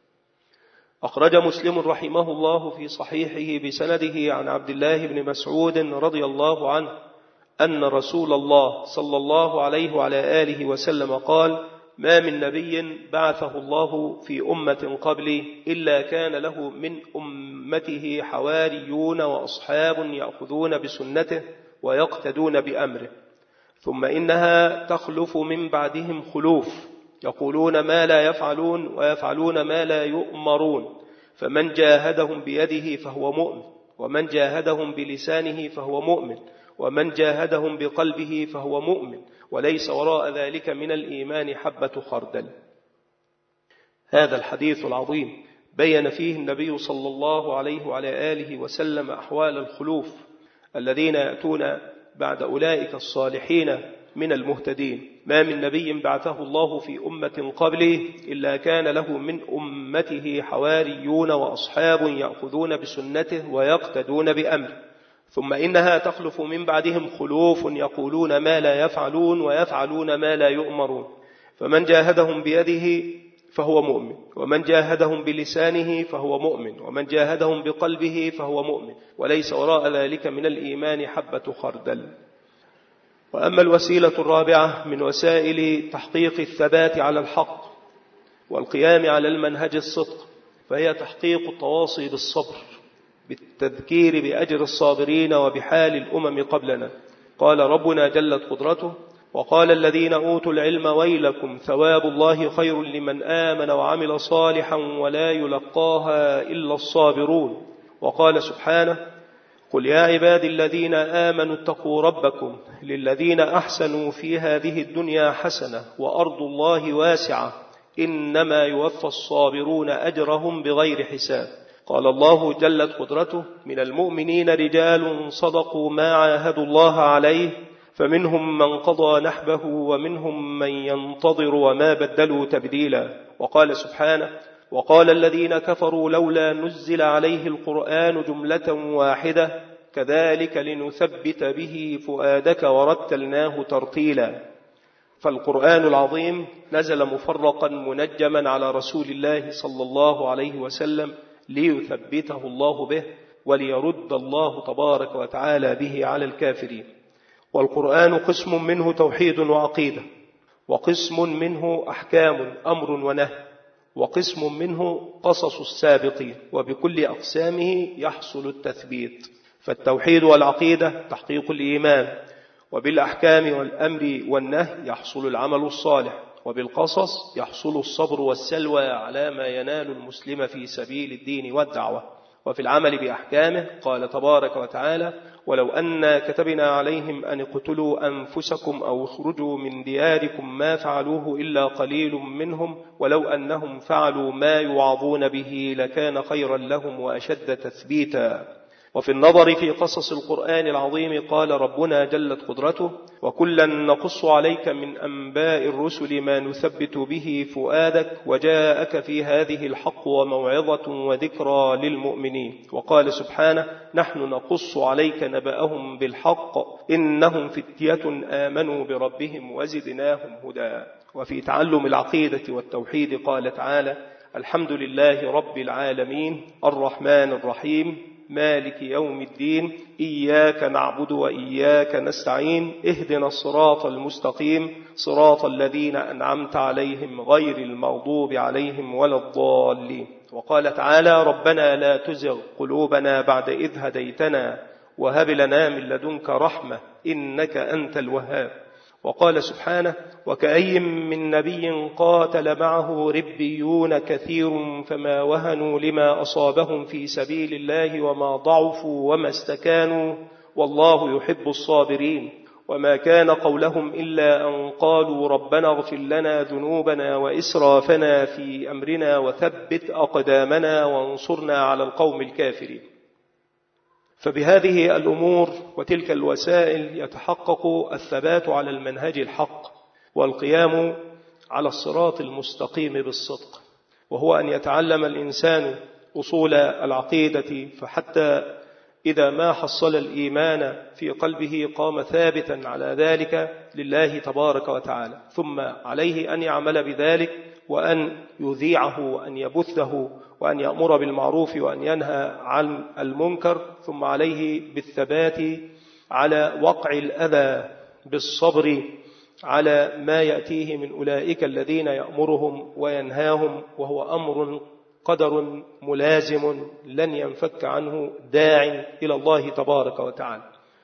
أخرج مسلم رحمه الله في صحيحه بسنده عن عبد الله بن مسعود رضي الله عنه أن رسول الله صلى الله عليه وعلى آله وسلم قال: ما من نبي بعثه الله في أمة قبلي إلا كان له من أمته حواريون وأصحاب يأخذون بسنته ويقتدون بأمره، ثم إنها تخلف من بعدهم خلوف يقولون ما لا يفعلون ويفعلون ما لا يؤمرون، فمن جاهدهم بيده فهو مؤمن، ومن جاهدهم بلسانه فهو مؤمن، ومن جاهدهم بقلبه فهو مؤمن، وليس وراء ذلك من الإيمان حبة خردل. هذا الحديث العظيم بين فيه النبي صلى الله عليه وعلى آله وسلم أحوال الخلوف الذين يأتون بعد أولئك الصالحين من المهتدين. ما من نبي بعثه الله في أمة قبله إلا كان له من أمته حواريون وأصحاب يأخذون بسنته ويقتدون بأمره، ثم إنها تخلف من بعدهم خلوف يقولون ما لا يفعلون ويفعلون ما لا يؤمرون، فمن جاهدهم بيده فهو مؤمن، ومن جاهدهم بلسانه فهو مؤمن، ومن جاهدهم بقلبه فهو مؤمن، وليس وراء ذلك من الإيمان حبة خردل. وأما الوسيلة الرابعة من وسائل تحقيق الثبات على الحق والقيام على المنهج الصدق، فهي تحقيق التواصي بالصبر بالتذكير بأجر الصابرين وبحال الأمم قبلنا. قال ربنا جلت قدرته: وقال الذين أوتوا العلم ويلكم ثواب الله خير لمن آمن وعمل صالحا ولا يلقاها إلا الصابرون. وقال سبحانه: قل يا عبادي الذين آمنوا اتقوا ربكم للذين أحسنوا في هذه الدنيا حسنة وأرض الله واسعة إنما يوفى الصابرون أجرهم بغير حساب. قال الله جلت قدرته: من المؤمنين رجال صدقوا ما عاهدوا الله عليه فمنهم من قضى نحبه ومنهم من ينتظر وما بدلوا تبديلا. وقال سبحانه: وقال الذين كفروا لولا نزل عليه القرآن جملة واحدة كذلك لنثبت به فؤادك ورتلناه ترتيلا. فالقرآن العظيم نزل مفرقا منجما على رسول الله صلى الله عليه وسلم ليثبته الله به وليرد الله تبارك وتعالى به على الكافرين. والقرآن قسم منه توحيد وعقيدة، وقسم منه أحكام أمر ونهي، وقسم منه قصص السابقين، وبكل أقسامه يحصل التثبيت. فالتوحيد والعقيدة تحقيق الإيمان، وبالأحكام والأمر والنهي يحصل العمل الصالح، وبالقصص يحصل الصبر والسلوى على ما ينال المسلم في سبيل الدين والدعوة. وفي العمل بأحكامه قال تبارك وتعالى: ولو أن كتبنا عليهم أن اقتلوا أنفسكم أو اخرجوا من دياركم ما فعلوه إلا قليل منهم ولو أنهم فعلوا ما يوعظون به لكان خيرا لهم وأشد تثبيتا. وفي النظر في قصص القرآن العظيم قال ربنا جلت قدرته: وكلا نقص عليك من أنباء الرسل ما نثبت به فؤادك وجاءك في هذه الحق وموعظة وذكرى للمؤمنين. وقال سبحانه: نحن نقص عليك نبأهم بالحق إنهم فتية آمنوا بربهم وزدناهم هدى. وفي تعلم العقيدة والتوحيد قال تعالى: الحمد لله رب العالمين الرحمن الرحيم مالك يوم الدين إياك نعبد وإياك نستعين اهدنا الصراط المستقيم صراط الذين أنعمت عليهم غير المغضوب عليهم ولا الضالين. وقال تعالى: ربنا لا تزغ قلوبنا بعد إذ هديتنا وهب لنا من لدنك رحمة إنك أنت الوهاب. وقال سبحانه: وكأي من نبي قاتل معه ربيون كثير فما وهنوا لما أصابهم في سبيل الله وما ضعفوا وما استكانوا والله يحب الصابرين. وما كان قولهم إلا أن قالوا ربنا اغفر لنا ذنوبنا وإسرافنا في أمرنا وثبت أقدامنا وانصرنا على القوم الكافرين. فبهذه الأمور وتلك الوسائل يتحقق الثبات على المنهج الحق والقيام على الصراط المستقيم بالصدق، وهو أن يتعلم الإنسان أصول العقيدة، فحتى إذا ما حصل الإيمان في قلبه قام ثابتا على ذلك لله تبارك وتعالى، ثم عليه أن يعمل بذلك وأن يذيعه وأن يبثه وأن يأمر بالمعروف وأن ينهى عن المنكر، ثم عليه بالثبات على وقع الأذى بالصبر على ما يأتيه من أولئك الذين يأمرهم وينهاهم، وهو أمر قدر ملازم لن ينفك عنه داع إلى الله تبارك وتعالى.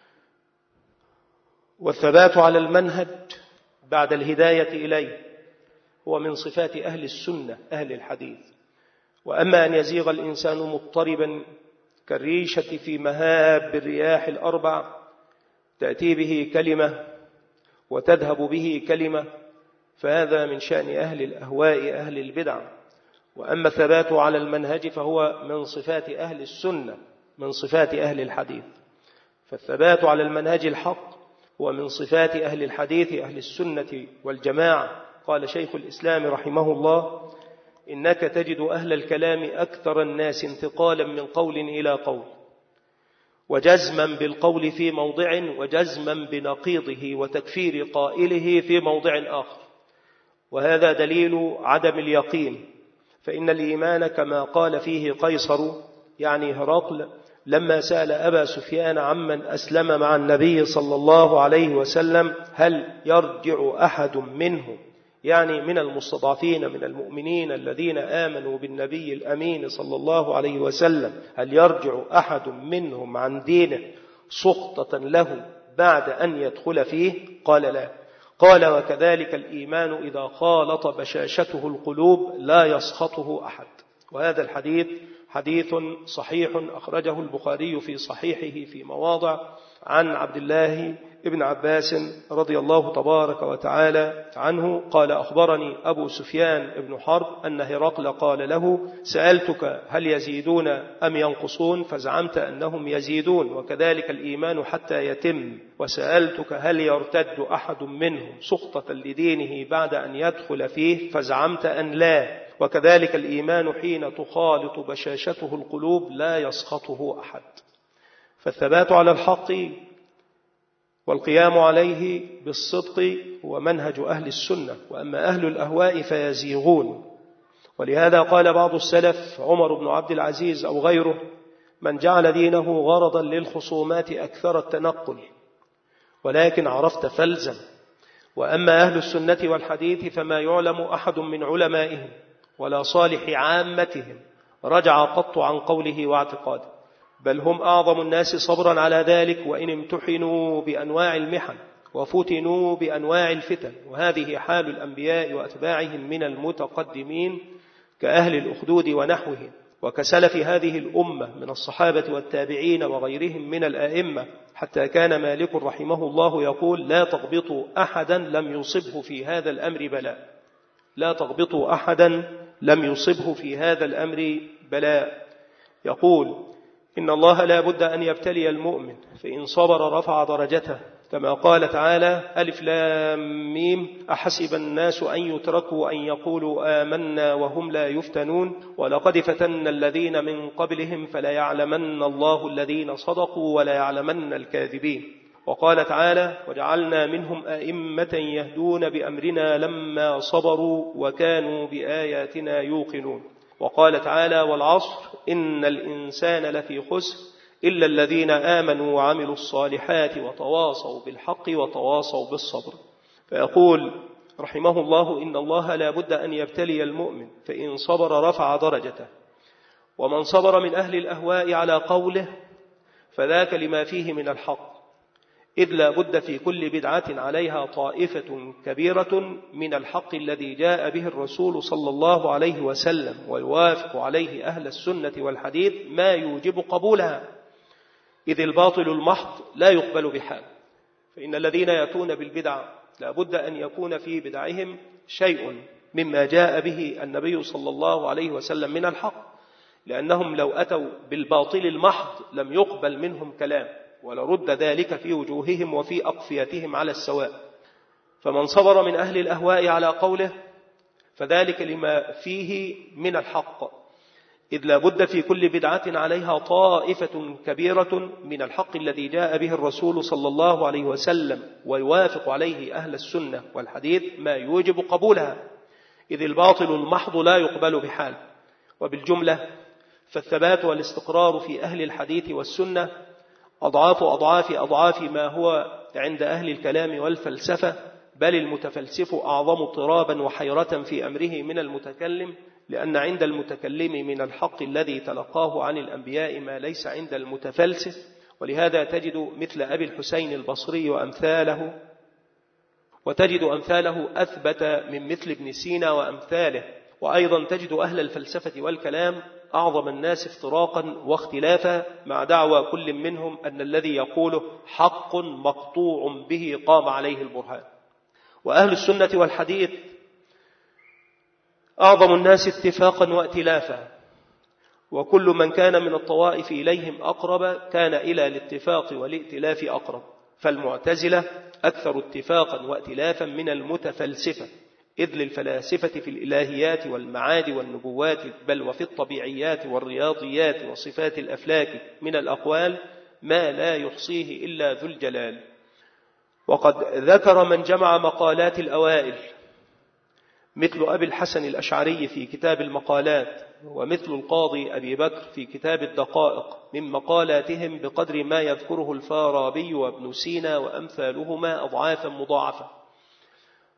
والثبات على المنهج بعد الهداية إليه هو من صفات أهل السنة أهل الحديث. وأما أن يزيغ الإنسان مضطربا كالريشة في مهاب الرياح الأربع تأتي به كلمة وتذهب به كلمة، فهذا من شأن أهل الأهواء أهل البدع. وأما الثبات على المنهج فهو من صفات أهل السنة من صفات أهل الحديث. فالثبات على المنهج الحق هو من صفات أهل الحديث أهل السنة والجماعة. قال شيخ الإسلام رحمه الله: إنك تجد أهل الكلام أكثر الناس انتقالا من قول إلى قول، وجزما بالقول في موضع، وجزما بنقيضه وتكفير قائله في موضع آخر، وهذا دليل عدم اليقين. فإن الإيمان كما قال فيه قيصر يعني هرقل لما سأل أبا سفيان عمن أسلم مع النبي صلى الله عليه وسلم: هل يرجع أحد منه يعني من المستضعفين من المؤمنين الذين آمنوا بالنبي الأمين صلى الله عليه وسلم، هل يرجع أحد منهم عن دينه سخطة له بعد أن يدخل فيه؟ قال لا. قال وكذلك الإيمان إذا خالط بشاشته القلوب لا يسخطه أحد. وهذا الحديث حديث صحيح أخرجه البخاري في صحيحه في مواضع عن عبد الله ابن عباس رضي الله تبارك وتعالى عنه قال أخبرني أبو سفيان ابن حرب أن هرقل قال له سألتك هل يزيدون أم ينقصون فزعمت أنهم يزيدون وكذلك الإيمان حتى يتم، وسألتك هل يرتد أحد منهم سخطة لدينه بعد أن يدخل فيه فزعمت أن لا، وكذلك الإيمان حين تخالط بشاشته القلوب لا يسخطه أحد. فالثبات على الحق والقيام عليه بالصدق هو منهج أهل السنة، وأما أهل الأهواء فيزيغون. ولهذا قال بعض السلف عمر بن عبد العزيز أو غيره من جعل دينه غرضا للخصومات أكثر التنقل، ولكن عرفت فلزم. وأما أهل السنة والحديث فما يعلم أحد من علمائهم ولا صالح عامتهم رجع قط عن قوله واعتقاده، بل هم أعظم الناس صبرا على ذلك، وإن امتحنوا بأنواع المحن وفتنوا بأنواع الفتن. وهذه حال الأنبياء وأتباعهم من المتقدمين كأهل الأخدود ونحوهم، وكسلف هذه الأمة من الصحابة والتابعين وغيرهم من الآئمة، حتى كان مالك رحمه الله يقول لا تغبطوا أحدا لم يصبه في هذا الأمر بلاء، لا تغبطوا أحدا لم يصبه في هذا الأمر بلاء. يقول إن الله لا بد أن يبتلي المؤمن فإن صبر رفع درجته، كما قال تعالى ألف لام ميم أحسب الناس أن يتركوا أن يقولوا آمنا وهم لا يفتنون ولقد فتنا الذين من قبلهم فلا يعلمن الله الذين صدقوا ولا يعلمن الكاذبين. وقال تعالى وجعلنا منهم أئمة يهدون بأمرنا لما صبروا وكانوا بآياتنا يوقنون. وقال تعالى والعصر إن الإنسان لفي خسر إلا الذين آمنوا وعملوا الصالحات وتواصوا بالحق وتواصوا بالصبر. فيقول رحمه الله إن الله لا بد أن يبتلي المؤمن فإن صبر رفع درجته، ومن صبر من أهل الأهواء على قوله فذاك لما فيه من الحق، إذ لا بد في كل بدعة عليها طائفة كبيرة من الحق الذي جاء به الرسول صلى الله عليه وسلم، ويوافق عليه أهل السنة والحديث ما يوجب قبولها، إذ الباطل المحض لا يقبل بحال. فإن الذين يأتون بالبدع لا بد أن يكون في بدعهم شيء مما جاء به النبي صلى الله عليه وسلم من الحق، لأنهم لو أتوا بالباطل المحض لم يقبل منهم كلام، ولرد ذلك في وجوههم وفي أقفيتهم على السواء. فمن صبر من أهل الأهواء على قوله فذلك لما فيه من الحق، إذ لا بد في كل بدعة عليها طائفة كبيرة من الحق الذي جاء به الرسول صلى الله عليه وسلم، ويوافق عليه أهل السنة والحديث ما يوجب قبولها، إذ الباطل المحض لا يقبل بحال. وبالجملة فالثبات والاستقرار في أهل الحديث والسنة أضعاف ما هو عند أهل الكلام والفلسفة، بل المتفلسف أعظم اضطرابا وحيرة في أمره من المتكلم، لأن عند المتكلم من الحق الذي تلقاه عن الأنبياء ما ليس عند المتفلسف. ولهذا تجد مثل أبي الحسين البصري وأمثاله، وتجد أمثاله أثبت من مثل ابن سينا وأمثاله. وأيضا تجد أهل الفلسفة والكلام أعظم الناس افتراقا واختلافا، مع دعوى كل منهم أن الذي يقوله حق مقطوع به قام عليه البرهان. وأهل السنة والحديث أعظم الناس اتفاقا وائتلافا، وكل من كان من الطوائف إليهم أقرب كان إلى الاتفاق والائتلاف أقرب. فالمعتزلة أكثر اتفاقا وائتلافا من المتفلسفة، إذ للفلاسفة في الإلهيات والمعاد والنبوات بل وفي الطبيعيات والرياضيات وصفات الأفلاك من الأقوال ما لا يحصيه إلا ذو الجلال. وقد ذكر من جمع مقالات الأوائل مثل أبي الحسن الأشعري في كتاب المقالات، ومثل القاضي أبي بكر في كتاب الدقائق من مقالاتهم بقدر ما يذكره الفارابي وابن سينا وأمثالهما أضعافا مضاعفة.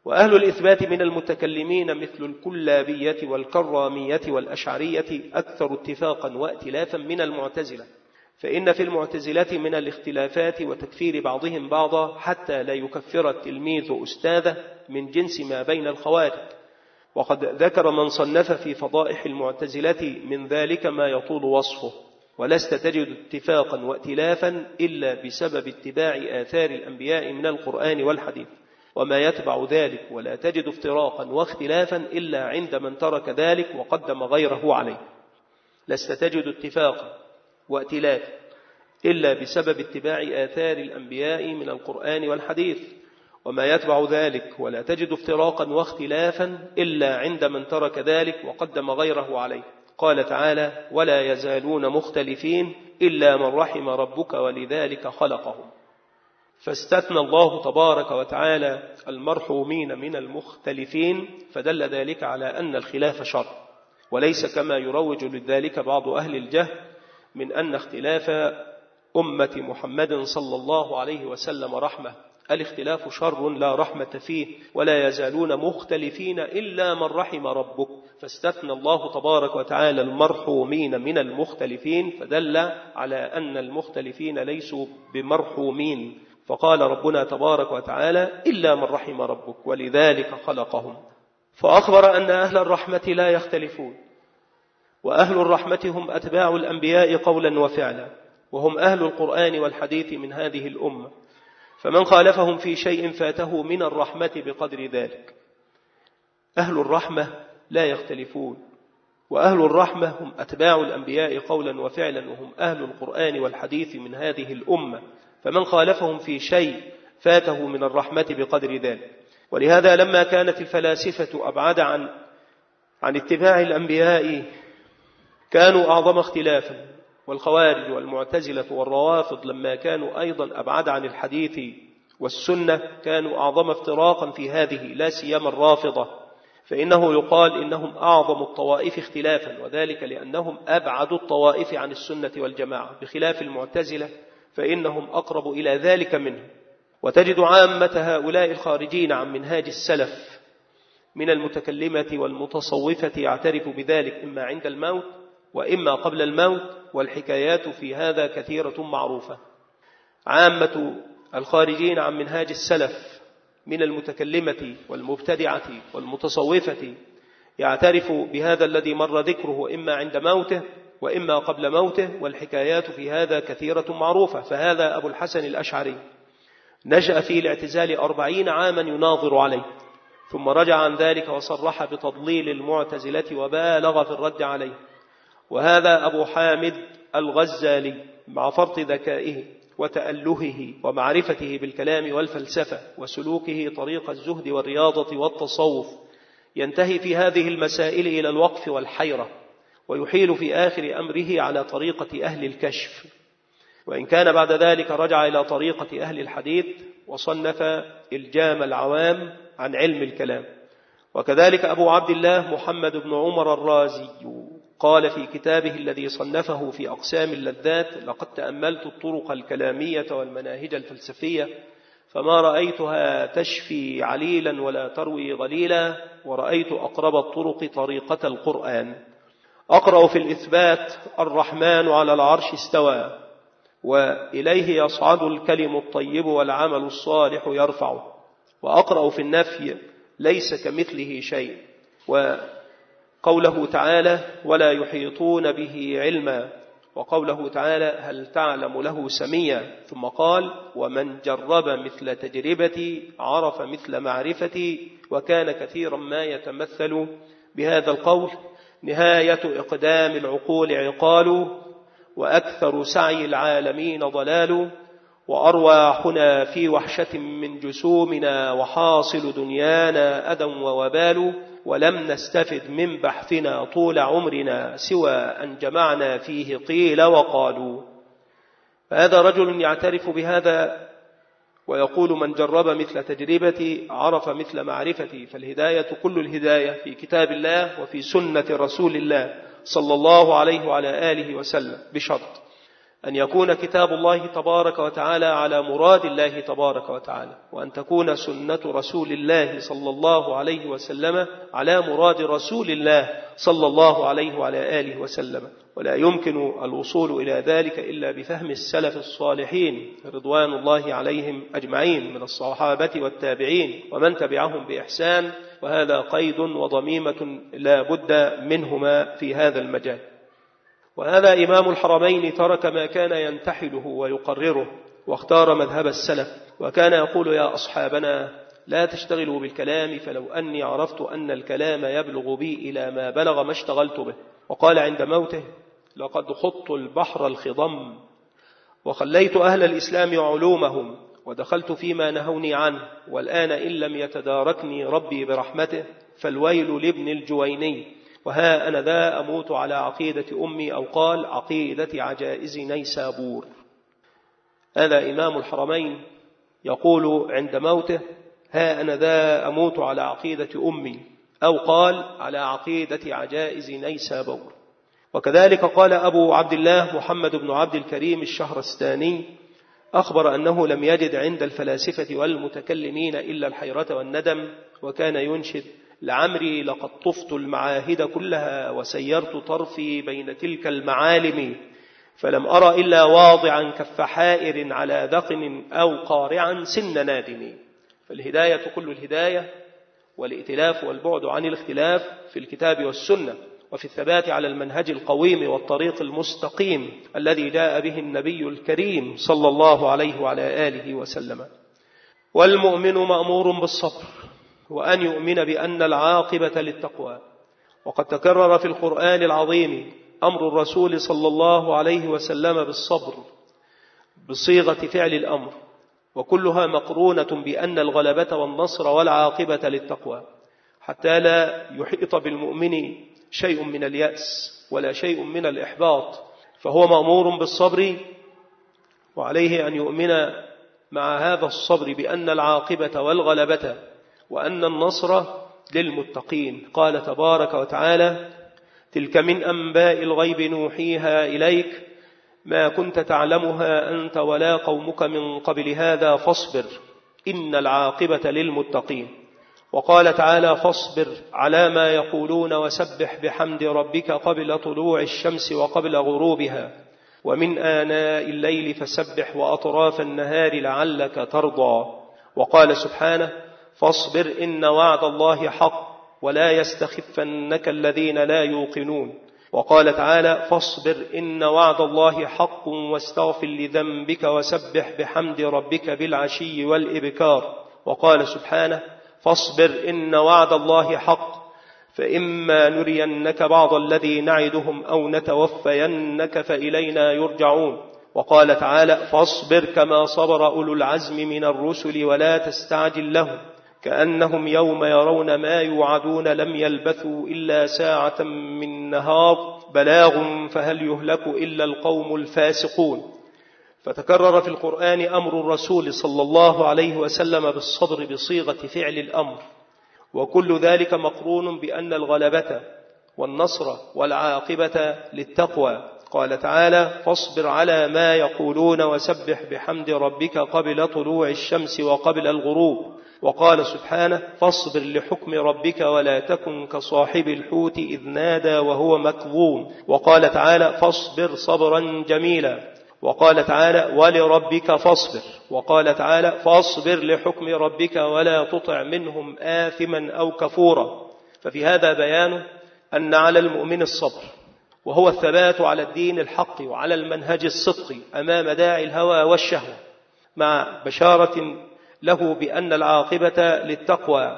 وأهل الإثبات من المتكلمين مثل الكلابية والكرامية والأشعرية أكثر اتفاقا وائتلافا من المعتزلة، فإن في المعتزلة من الاختلافات وتكفير بعضهم بعضا حتى لا يكفر التلميذ أستاذه من جنس ما بين الخوارج. وقد ذكر من صنف في فضائح المعتزلة من ذلك ما يطول وصفه، ولست تجد اتفاقا وائتلافا إلا بسبب اتباع آثار الأنبياء من القرآن والحديث وما يتبع ذلك، ولا تجد افتراقا واختلافا إلا عند من ترك ذلك وقدم غيره عليه. لست تجد اتفاقا وائتلافا إلا بسبب اتباع آثار الأنبياء من القرآن والحديث وما يتبع ذلك، ولا تجد افتراقا واختلافا إلا عند من ترك ذلك وقدم غيره عليه. قال تعالى: ولا يزالون مختلفين إلا من رحم ربك ولذلك خلقهم. فاستثنى الله تبارك وتعالى المرحومين من المختلفين، فدل ذلك على أن الخلاف شر، وليس كما يروج لذلك بعض أهل الجهل من أن اختلاف أمة محمد صلى الله عليه وسلم رحمة. الاختلاف شر لا رحمة فيه، ولا يزالون مختلفين إلا من رحم ربك، فاستثنى الله تبارك وتعالى المرحومين من المختلفين، فدل على أن المختلفين ليسوا بمرحومين. فقال ربنا تبارك وتعالى: إلا من رحم ربك ولذلك خلقهم. فأخبر أن أهل الرحمة لا يختلفون، وأهل الرحمة هم أتباع الأنبياء قولا وفعلا، وهم أهل القرآن والحديث من هذه الأمة، فمن خالفهم في شيء فاته من الرحمة بقدر ذلك. أهل الرحمة لا يختلفون، وأهل الرحمة هم أتباع الأنبياء قولا وفعلا، وهم أهل القرآن والحديث من هذه الأمة، فمن خالفهم في شيء فاته من الرحمة بقدر ذلك. ولهذا لما كانت الفلاسفة أبعد عن اتباع الأنبياء كانوا أعظم اختلافا، والخوارج والمعتزلة والروافض لما كانوا أيضا أبعد عن الحديث والسنة كانوا أعظم افتراقا في هذه، لا سيما الرافضة، فإنه يقال إنهم أعظم الطوائف اختلافا، وذلك لأنهم أبعد الطوائف عن السنة والجماعة، بخلاف المعتزلة فإنهم أقرب إلى ذلك منه. وتجد عامة هؤلاء الخارجين عن منهاج السلف من المتكلمة والمتصوفة يعترف بذلك إما عند الموت وإما قبل الموت، والحكايات في هذا كثيرة معروفة. عامة الخارجين عن منهاج السلف من المتكلمة والمبتدعة والمتصوفة يعترف بهذا الذي مر ذكره إما عند موته وإما قبل موته، والحكايات في هذا كثيرة معروفة. فهذا أبو الحسن الأشعري نشأ في الاعتزال 40 عاما يناظر عليه، ثم رجع عن ذلك وصرح بتضليل المعتزلة وبالغ في الرد عليه. وهذا أبو حامد الغزالي مع فرط ذكائه وتألهه ومعرفته بالكلام والفلسفة وسلوكه طريق الزهد والرياضة والتصوف ينتهي في هذه المسائل إلى الوقف والحيرة، ويحيل في آخر أمره على طريقة أهل الكشف، وإن كان بعد ذلك رجع إلى طريقة أهل الحديث وصنف إلجام العوام عن علم الكلام. وكذلك أبو عبد الله محمد بن عمر الرازي قال في كتابه الذي صنفه في أقسام اللذات: لقد تأملت الطرق الكلامية والمناهج الفلسفية فما رأيتها تشفي عليلا ولا تروي غليلا، ورأيت أقرب الطرق طريقة القرآن. أقرأ في الإثبات: الرحمن على العرش استوى، وإليه يصعد الكلم الطيب والعمل الصالح يرفعه. وأقرأ في النفي: ليس كمثله شيء، وقوله تعالى: ولا يحيطون به علما، وقوله تعالى: هل تعلم له سميا. ثم قال: ومن جرب مثل تجربتي عرف مثل معرفتي. وكان كثيرا ما يتمثل بهذا القول: نهاية إقدام العقول عقال، وأكثر سعي العالمين ضلال، وأرواحنا في وحشة من جسومنا، وحاصل دنيانا أذى ووبال، ولم نستفد من بحثنا طول عمرنا سوى أن جمعنا فيه قيل وقالوا. فهذا رجل يعترف بهذا ويقول: من جرب مثل تجربتي عرف مثل معرفتي. فالهداية كل الهداية في كتاب الله وفي سنة رسول الله صلى الله عليه وعلى آله وسلم، بشرط أن يكون كتاب الله تبارك وتعالى على مراد الله تبارك وتعالى، وأن تكون سنة رسول الله صلى الله عليه وسلم على مراد رسول الله صلى الله عليه وعلى آله وسلم. ولا يمكن الوصول إلى ذلك إلا بفهم السلف الصالحين رضوان الله عليهم أجمعين من الصحابة والتابعين ومن تبعهم بإحسان، وهذا قيد وضميمة لا بد منهما في هذا المجال. وهذا إمام الحرمين ترك ما كان ينتحله ويقرره واختار مذهب السلف، وكان يقول: يا أصحابنا لا تشتغلوا بالكلام، فلو أني عرفت أن الكلام يبلغ بي إلى ما بلغ ما اشتغلت به. وقال عند موته: لقد خضت البحر الخضم وخليت أهل الإسلام علومهم ودخلت فيما نهوني عنه، والآن إن لم يتداركني ربي برحمته فالويل لابن الجويني، وها أنا ذا أموت على عقيدة أمي، أو قال عقيدة عجائز نيسابور. هذا إمام الحرمين يقول عند موته: ها أنا ذا أموت على عقيدة أمي، أو قال على عقيدة عجائز نيسابور. وكذلك قال أبو عبد الله محمد بن عبد الكريم الشهرستاني، أخبر أنه لم يجد عند الفلاسفة والمتكلمين إلا الحيرة والندم، وكان ينشد: لعمري لقد طفت المعاهد كلها وسيرت طرفي بين تلك المعالم، فلم أرى إلا واضعا كف حائر على ذقن أو قارعا سن نادم. فالهداية كل الهداية، والائتلاف والبعد عن الاختلاف في الكتاب والسنة، وفي الثبات على المنهج القويم والطريق المستقيم الذي جاء به النبي الكريم صلى الله عليه وعلى آله وسلم. والمؤمن مأمور بالصبر، وأن يؤمن بأن العاقبة للتقوى. وقد تكرر في القرآن العظيم أمر الرسول صلى الله عليه وسلم بالصبر بصيغة فعل الأمر، وكلها مقرونة بأن الغلبة والنصر والعاقبة للتقوى، حتى لا يحيط بالمؤمن شيء من اليأس ولا شيء من الإحباط، فهو مأمور بالصبر، وعليه أن يؤمن مع هذا الصبر بأن العاقبة والغلبة وأن النصر للمتقين. قال تبارك وتعالى: تلك من أنباء الغيب نوحيها إليك ما كنت تعلمها أنت ولا قومك من قبل هذا فاصبر إن العاقبة للمتقين. وقال تعالى: فاصبر على ما يقولون وسبح بحمد ربك قبل طلوع الشمس وقبل غروبها ومن آناء الليل فسبح وأطراف النهار لعلك ترضى. وقال سبحانه: فاصبر إن وعد الله حق ولا يستخفنك الذين لا يوقنون. وقال تعالى: فاصبر إن وعد الله حق واستغفر لذنبك وسبح بحمد ربك بالعشي والإبكار. وقال سبحانه: فاصبر إن وعد الله حق فإما نرينك بعض الذي نعدهم أو نتوفينك فإلينا يرجعون. وقال تعالى: فاصبر كما صبر أولو العزم من الرسل ولا تستعجل لهم كأنهم يوم يرون ما يوعدون لم يلبثوا إلا ساعة من نهار بلاغ فهل يهلك إلا القوم الفاسقون. فتكرر في القرآن أمر الرسول صلى الله عليه وسلم بالصبر بصيغة فعل الأمر، وكل ذلك مقرون بأن الغلبة والنصر والعاقبة للتقوى. قال تعالى: فاصبر على ما يقولون وسبح بحمد ربك قبل طلوع الشمس وقبل الغروب. وقال سبحانه: فاصبر لحكم ربك ولا تكن كصاحب الحوت إذ نادى وهو مكظوم. وقال تعالى: فاصبر صبرا جميلا. وقال تعالى: ولربك فاصبر. وقال تعالى: فاصبر لحكم ربك ولا تطع منهم آثما أو كفورا. ففي هذا بيان أن على المؤمن الصبر، وهو الثبات على الدين الحق وعلى المنهج الصدق أمام داعي الهوى والشهوة، مع بشارة له بأن العاقبة للتقوى،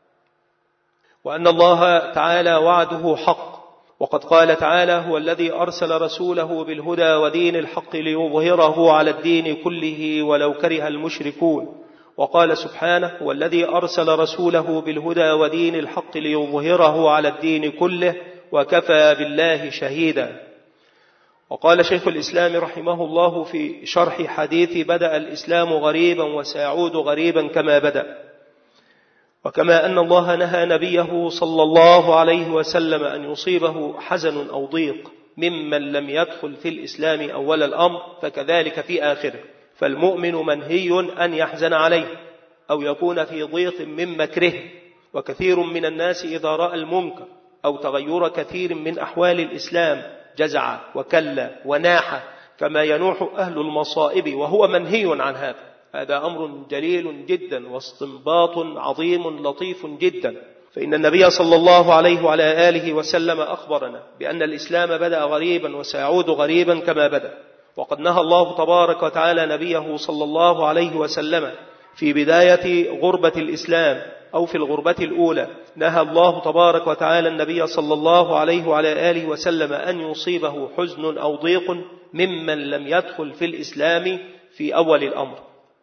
وأن الله تعالى وعده حق. وقد قال تعالى: هو الذي أرسل رسوله بالهدى ودين الحق ليظهره على الدين كله ولو كره المشركون. وقال سبحانه: هو الذي أرسل رسوله بالهدى ودين الحق ليظهره على الدين كله وكفى بالله شهيدا. وقال شيخ الإسلام رحمه الله في شرح حديث بدأ الإسلام غريبا وسيعود غريبا كما بدأ. وكما أن الله نهى نبيه صلى الله عليه وسلم أن يصيبه حزن أو ضيق ممن لم يدخل في الإسلام أول الأمر فكذلك في آخره. فالمؤمن منهي أن يحزن عليه أو يكون في ضيق من مكره، وكثير من الناس إذا رأى المنكر أو تغير كثير من أحوال الإسلام جزع وكل وناح كما ينوح أهل المصائب، وهو منهي عن هذا. هذا أمر جليل جدا واستنباط عظيم لطيف جدا. فإن النبي صلى الله عليه وعلى آله وسلم أخبرنا بأن الإسلام بدأ غريبا وسيعود غريبا كما بدأ. وقد نهى الله تبارك وتعالى نبيه صلى الله عليه وسلم في بداية غربة الإسلام أو في الغربة الأولى، نهى الله تبارك وتعالى النبي صلى الله عليه وعلى آله وسلم أن يصيبه حزن أو ضيق ممن لم يدخل في الإسلام في أول الأمر،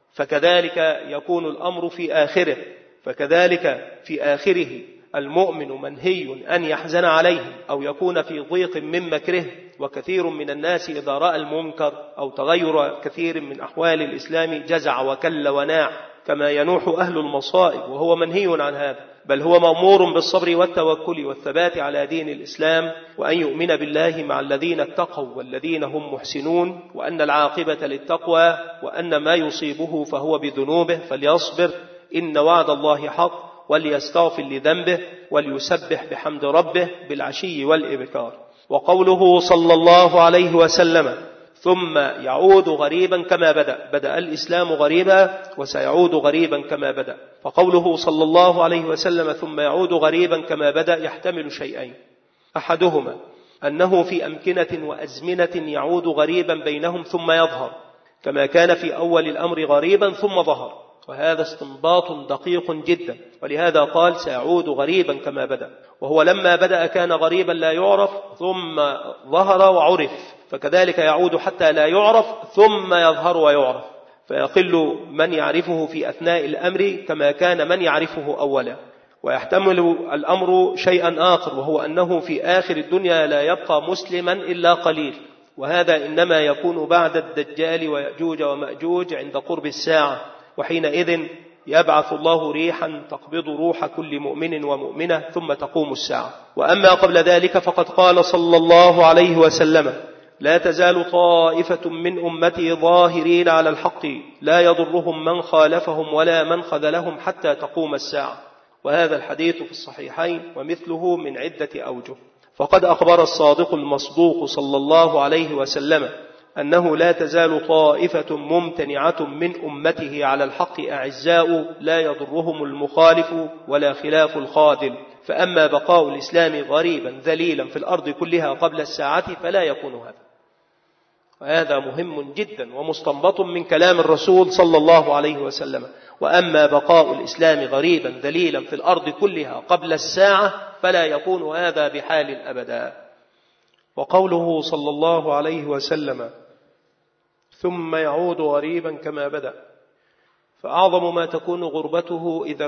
فكذلك يكون الأمر في آخره. فكذلك في آخره المؤمن منهي أن يحزن عليه أو يكون في ضيق من مكره، وكثير من الناس إذا رأى المنكر أو تغير كثير من أحوال الإسلام جزع وكل وناع كما ينوح أهل المصائب، وهو منهي عن هذا، بل هو مأمور بالصبر والتوكل والثبات على دين الإسلام، وأن يؤمن بالله مع الذين اتقوا والذين هم محسنون، وأن العاقبة للتقوى، وأن ما يصيبه فهو بذنوبه فليصبر إن وعد الله حق، وليستغفر لذنبه وليسبح بحمد ربه بالعشي والإبكار. وقوله صلى الله عليه وسلم ثم يعود غريبا كما بدأ الإسلام غريبا وسيعود غريبا كما بدأ. فقوله صلى الله عليه وسلم ثم يعود غريبا كما بدأ يحتمل شيئين: أحدهما أنه في أمكنة وأزمنة يعود غريبا بينهم ثم يظهر، كما كان في أول الأمر غريبا ثم ظهر، وهذا استنباط دقيق جدا، ولهذا قال سيعود غريبا كما بدأ. وهو لما بدأ كان غريبا لا يعرف ثم ظهر وعرف، فكذلك يعود حتى لا يعرف ثم يظهر ويعرف، فيقل من يعرفه في أثناء الأمر كما كان من يعرفه أولا. ويحتمل الأمر شيئا آخر، وهو أنه في آخر الدنيا لا يبقى مسلما إلا قليل، وهذا إنما يكون بعد الدجال ويأجوج ومأجوج عند قرب الساعة، وحينئذ يبعث الله ريحا تقبض روح كل مؤمن ومؤمنة ثم تقوم الساعة. وأما قبل ذلك فقد قال صلى الله عليه وسلم لا تزال طائفة من أمتي ظاهرين على الحق لا يضرهم من خالفهم ولا من خذلهم حتى تقوم الساعة. وهذا الحديث في الصحيحين ومثله من عدة أوجه. فقد أخبر الصادق المصدوق صلى الله عليه وسلم أنه لا تزال طائفة ممتنعة من أمته على الحق أعزاء لا يضرهم المخالف ولا خلاف الخاذل. فأما بقاء الإسلام غريبا ذليلا في الأرض كلها قبل الساعة فلا يكون هذا. وهذا مهم جدا ومستنبط من كلام الرسول صلى الله عليه وسلم. وأما بقاء الإسلام غريبا ذليلا في الأرض كلها قبل الساعة فلا يكون هذا بحال أبدا. وقوله صلى الله عليه وسلم ثم يعود غريبا كما بدأ، فأعظم ما تكون غربته إذا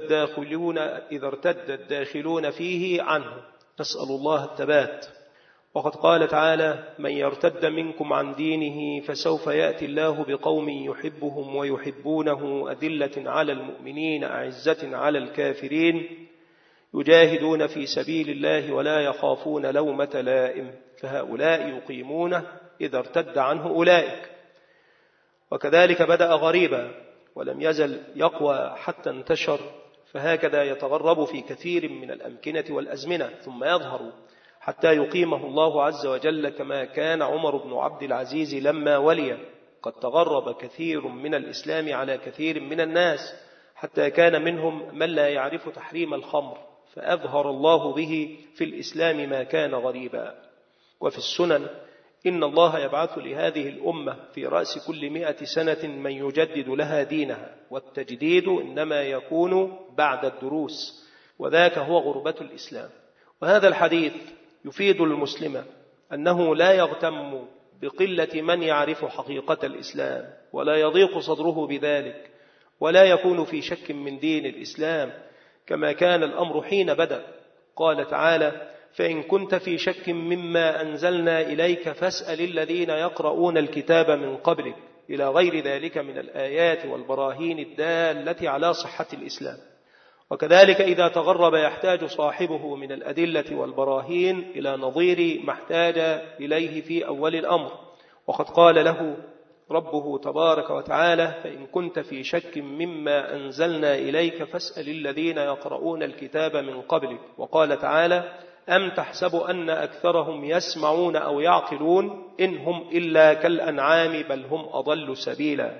ارتد الداخلون فيه عنه، نسأل الله الثبات. وقد قال تعالى من يرتد منكم عن دينه فسوف يأتي الله بقوم يحبهم ويحبونه أذلة على المؤمنين أعزة على الكافرين يجاهدون في سبيل الله ولا يخافون لومة لائم، فهؤلاء يقيمونه إذا ارتد عنه أولئك. وكذلك بدأ غريبا ولم يزل يقوى حتى انتشر، فهكذا يتغرب في كثير من الأمكنة والأزمنة ثم يظهر حتى يقيمه الله عز وجل، كما كان عمر بن عبد العزيز لما ولي قد تغرب كثير من الإسلام على كثير من الناس، حتى كان منهم من لا يعرف تحريم الخمر، فأظهر الله به في الإسلام ما كان غريبا. وفي السنن إن الله يبعث لهذه الأمة في رأس كل 100 سنة من يجدد لها دينها، والتجديد إنما يكون بعد الدروس، وذاك هو غربة الإسلام. وهذا الحديث يفيد المسلم أنه لا يغتم بقلة من يعرف حقيقة الإسلام، ولا يضيق صدره بذلك، ولا يكون في شك من دين الإسلام كما كان الأمر حين بدأ. قال تعالى فإن كنت في شك مما أنزلنا إليك فاسأل الذين يقرؤون الكتاب من قبلك، إلى غير ذلك من الآيات والبراهين الدالة على صحة الإسلام. وكذلك إذا تغرب يحتاج صاحبه من الأدلة والبراهين إلى نظير ما احتاج إليه في أول الأمر. وقد قال له ربه تبارك وتعالى: فإن كنت في شك مما أنزلنا إليك فاسأل الذين يقرؤون الكتاب من قبلك. وقال تعالى: أم تحسب أن أكثرهم يسمعون أو يعقلون إن هم إلا كالأنعام بل هم أضل سبيلا.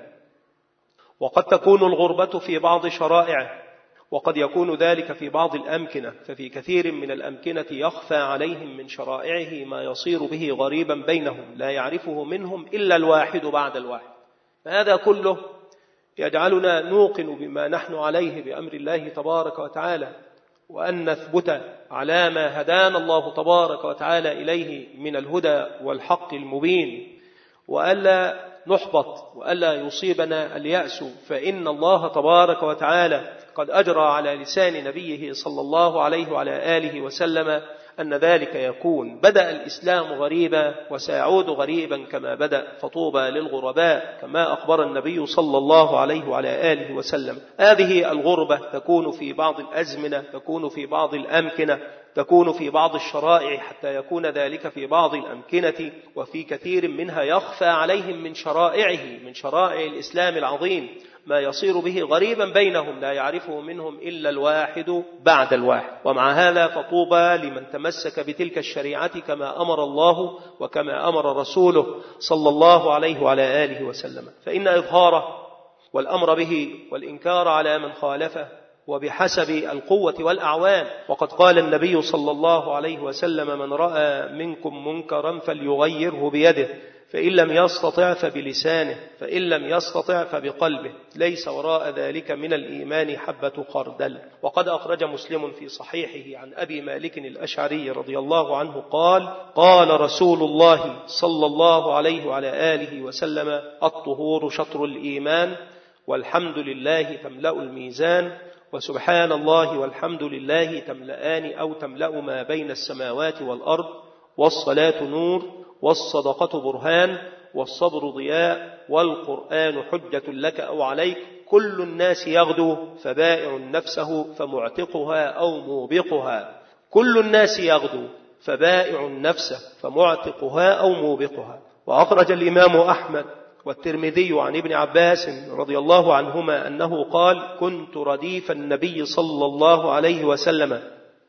وقد تكون الغربة في بعض شرائعه، وقد يكون ذلك في بعض الأمكنة، ففي كثير من الأمكنة يخفى عليهم من شرائعه ما يصير به غريبا بينهم لا يعرفه منهم إلا الواحد بعد الواحد. فهذا كله يجعلنا نوقن بما نحن عليه بأمر الله تبارك وتعالى، وأن نثبت على ما هدانا الله تبارك وتعالى إليه من الهدى والحق المبين، وألا نحبط وألا يصيبنا اليأس، فإن الله تبارك وتعالى قد أجرى على لسان نبيه صلى الله عليه وعلى آله وسلم أن ذلك يكون. بدأ الإسلام غريبا وسيعود غريبا كما بدأ، فطوبى للغرباء، كما أخبر النبي صلى الله عليه وعلى آله وسلم. هذه الغربة تكون في بعض الأزمنة، تكون في بعض الأمكنة، تكون في بعض الشرائع، حتى يكون ذلك في بعض الأمكنة، وفي كثير منها يخفى عليهم من شرائعه، من شرائع الإسلام العظيم، ما يصير به غريبا بينهم لا يعرفه منهم إلا الواحد بعد الواحد. ومع هذا فطوبى لمن تمسك بتلك الشريعة كما أمر الله وكما أمر رسوله صلى الله عليه وعلى آله وسلم. فإن إظهاره والأمر به والإنكار على من خالفه وبحسب القوة والأعوان. وقد قال النبي صلى الله عليه وسلم: من رأى منكم منكرا فليغيره بيده، فإن لم يستطع فبلسانه، فإن لم يستطع فبقلبه، ليس وراء ذلك من الإيمان حبة خردل. وقد أخرج مسلم في صحيحه عن أبي مالك الأشعري رضي الله عنه قال: قال رسول الله صلى الله عليه وعلى آله وسلم: الطهور شطر الإيمان، والحمد لله تملأ الميزان، وسبحان الله والحمد لله تملأان أو تملأ ما بين السماوات والأرض، والصلاة نور، والصدقة برهان، والصبر ضياء، والقرآن حجة لك أو عليك. كل الناس يغدو فبائع نفسه فمعتقها أو موبقها. كل الناس يغدو فبائع نفسه فمعتقها أو موبقها. وأخرج الإمام أحمد والترمذي عن ابن عباس رضي الله عنهما أنه قال: كنت رديف النبي صلى الله عليه وسلم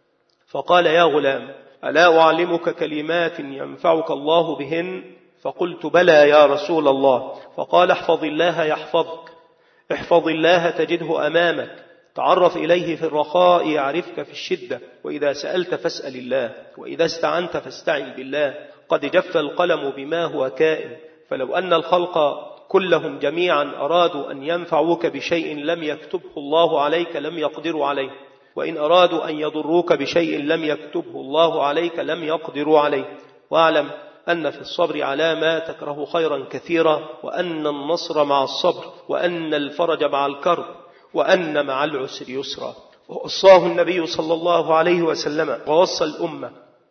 فقال: يا غلام، ألا أعلمك كلمات ينفعك الله بهن؟ فقلت: بلى يا رسول الله. فقال: احفظ الله يحفظك، احفظ الله تجده أمامك، تعرف إليه في الرخاء يعرفك في الشدة، وإذا سألت فاسأل الله، وإذا استعنت فاستعن بالله، قد جف القلم بما هو كائن، فلو أن الخلق كلهم جميعا أرادوا أن ينفعوك بشيء لم يكتبه الله عليك لم يقدروا عليه، وإن أرادوا أن يضروك بشيء لم يكتبه الله عليك لم يقدروا عليه. واعلم أن في الصبر على ما تكره خيرا كثيرا، وأن النصر مع الصبر، وأن الفرج مع الكرب، وأن مع العسر يسرا. ووصاه النبي صلى الله عليه وسلم ووصى الأمة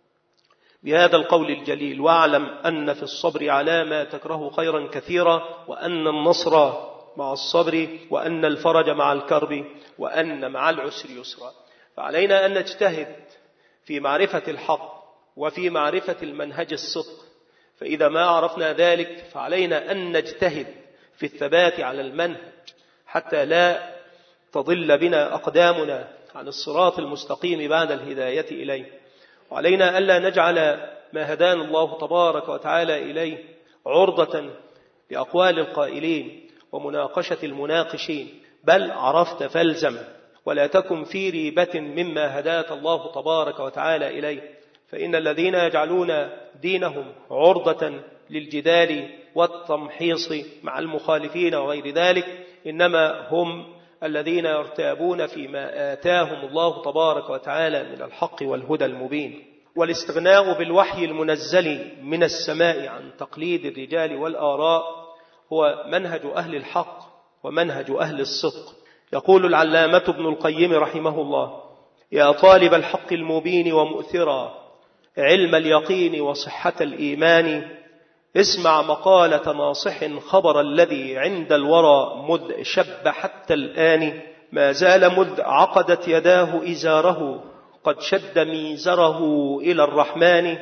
بهذا القول الجليل: واعلم أن في الصبر على ما تكره خيرا كثيرا، وأن النصر مع الصبر، وأن الفرج مع الكرب، وأن مع العسر يسرا. فعلينا أن نجتهد في معرفة الحق وفي معرفة المنهج الصدق، فإذا ما عرفنا ذلك فعلينا أن نجتهد في الثبات على المنهج حتى لا تضل بنا أقدامنا عن الصراط المستقيم بعد الهداية إليه. وعلينا ألا نجعل ما هدانا الله تبارك وتعالى إليه عرضة لأقوال القائلين ومناقشة المناقشين، بل عرفت فالزم، ولا تكن في ريبة مما هداك الله تبارك وتعالى إليه. فإن الذين يجعلون دينهم عرضة للجدال والتمحيص مع المخالفين وغير ذلك إنما هم الذين يرتابون فيما آتاهم الله تبارك وتعالى من الحق والهدى المبين. والاستغناء بالوحي المنزل من السماء عن تقليد الرجال والآراء هو منهج أهل الحق ومنهج أهل الصدق. يقول العلامة ابن القيم رحمه الله: يا طالب الحق المبين ومؤثرا علم اليقين وصحة الإيمان، اسمع مقالة ناصح خبر الذي عند الورى مذ شب حتى الآن، ما زال مذ عقدت يداه إزاره قد شد ميزره إلى الرحمن.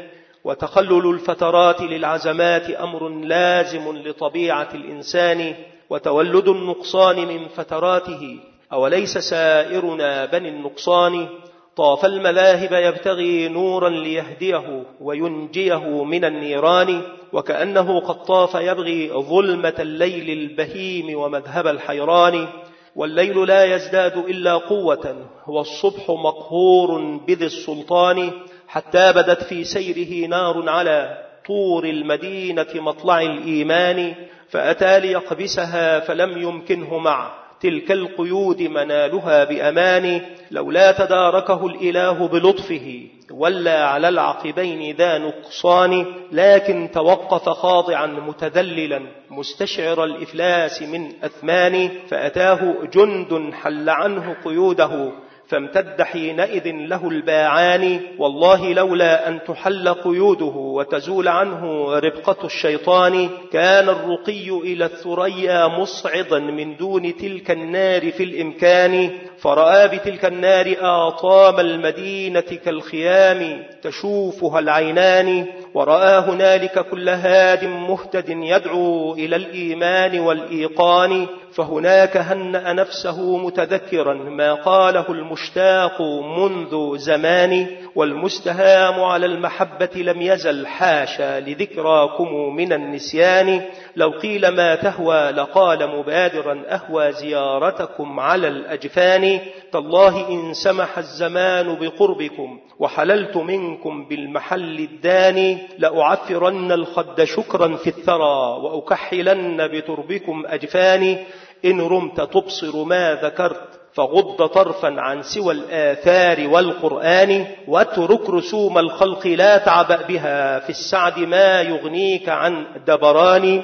وتخلل الفترات للعزمات أمر لازم لطبيعة الإنسان، وتولد النقصان من فتراته أوليس سائرنا بني النقصان. طاف المذاهب يبتغي نورا ليهديه وينجيه من النيران، وكأنه قد طاف يبغي ظلمة الليل البهيم ومذهب الحيران. والليل لا يزداد إلا قوة والصبح مقهور بذي السلطان، حتى بدت في سيره نار على طور المدينة مطلع الإيمان، فأتى ليقبسها فلم يمكنه مع تلك القيود منالها بأمان. لولا تداركه الإله بلطفه ولا على العقبين ذا نقصان، لكن توقف خاضعا متذللا مستشعر الإفلاس من أثمان. فأتاه جند حل عنه قيوده فامتد حينئذ له الباعان. والله لولا أن تحل قيوده وتزول عنه ربقة الشيطان، كان الرقي إلى الثريا مصعدا من دون تلك النار في الإمكان. فرأى بتلك النار آطام المدينة كالخيام تشوفها العينان، ورأى هنالك كل هاد مهتد يدعو إلى الإيمان والإيقان. فهناك هنأ نفسه متذكرا ما قاله المشتاق منذ زمان، والمستهام على المحبة لم يزل حاشا لذكراكم من النسيان. لو قيل ما تهوى لقال مبادرا أهوى زيارتكم على الأجفان. تالله إن سمح الزمان بقربكم وحللت منكم بالمحل الداني، لأعفرن الخد شكرا في الثرى وأكحلن بتربكم أجفاني. إن رمت تبصر ما ذكرت فغض طرفا عن سوى الآثار والقرآن، واترك رسوم الخلق لا تعبأ بها في السعد ما يغنيك عن دبران.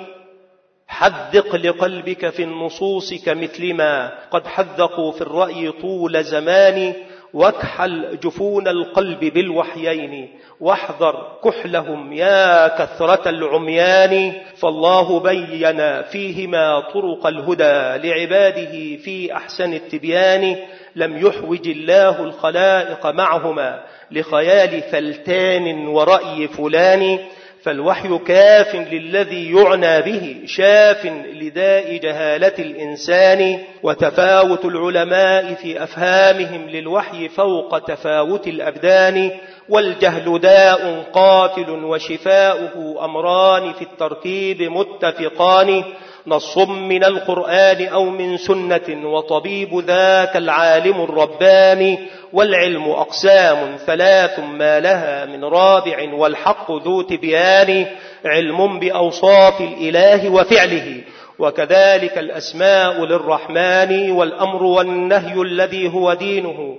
حذق لقلبك في النصوص كمثل ما قد حذقوا في الرأي طول زمان، واكحل جفون القلب بالوحيين واحذر كحلهم يا كثرة العميان. فالله بين فيهما طرق الهدى لعباده في أحسن التبيان، لم يحوج الله الخلائق معهما لخيال فلتان ورأي فلان. فالوحي كاف للذي يعنى به شاف لداء جهالة الإنسان. وتفاوت العلماء في أفهامهم للوحي فوق تفاوت الأبدان. والجهل داء قاتل وشفاؤه أمران في التركيب متفقان، نص من القرآن أو من سنة وطبيب ذاك العالم الرباني. والعلم أقسام ثلاث ما لها من رابع والحق ذو تبيان، علم بأوصاف الإله وفعله وكذلك الأسماء للرحمن، والأمر والنهي الذي هو دينه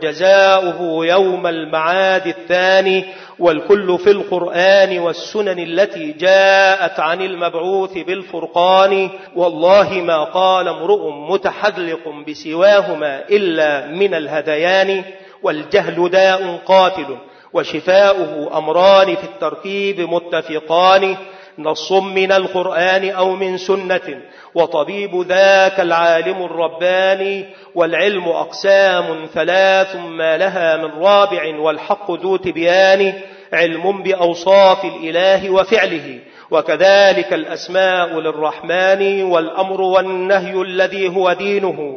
وجزاؤه يوم المعاد الثاني. والكل في القرآن والسنن التي جاءت عن المبعوث بالفرقان. والله ما قال امرؤ متحذلق بسواهما إلا من الهذيان. والجهل داء قاتل وشفاؤه أمران في التركيب متفقان، نص من القرآن أو من سنة وطبيب ذاك العالم الرباني. والعلم أقسام ثلاث ما لها من رابع والحق ذو تبيان، علم بأوصاف الإله وفعله وكذلك الأسماء للرحمن. والأمر والنهي الذي هو دينه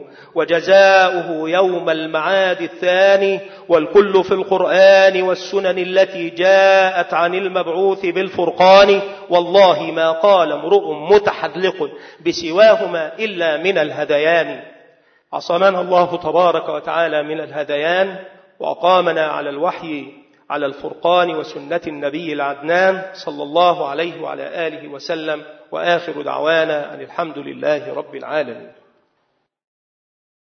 وجزاؤه يوم المعاد الثاني. والكل في القرآن والسنن التي جاءت عن المبعوث بالفرقان. والله ما قال امرؤ متحذلق بسواهما إلا من الهذيان. عصمنا الله تبارك وتعالى من الهذيان، وأقامنا على الوحي على الفرقان وسنة النبي العدنان صلى الله عليه وعلى آله وسلم. وآخر دعوانا أن الحمد لله رب العالمين.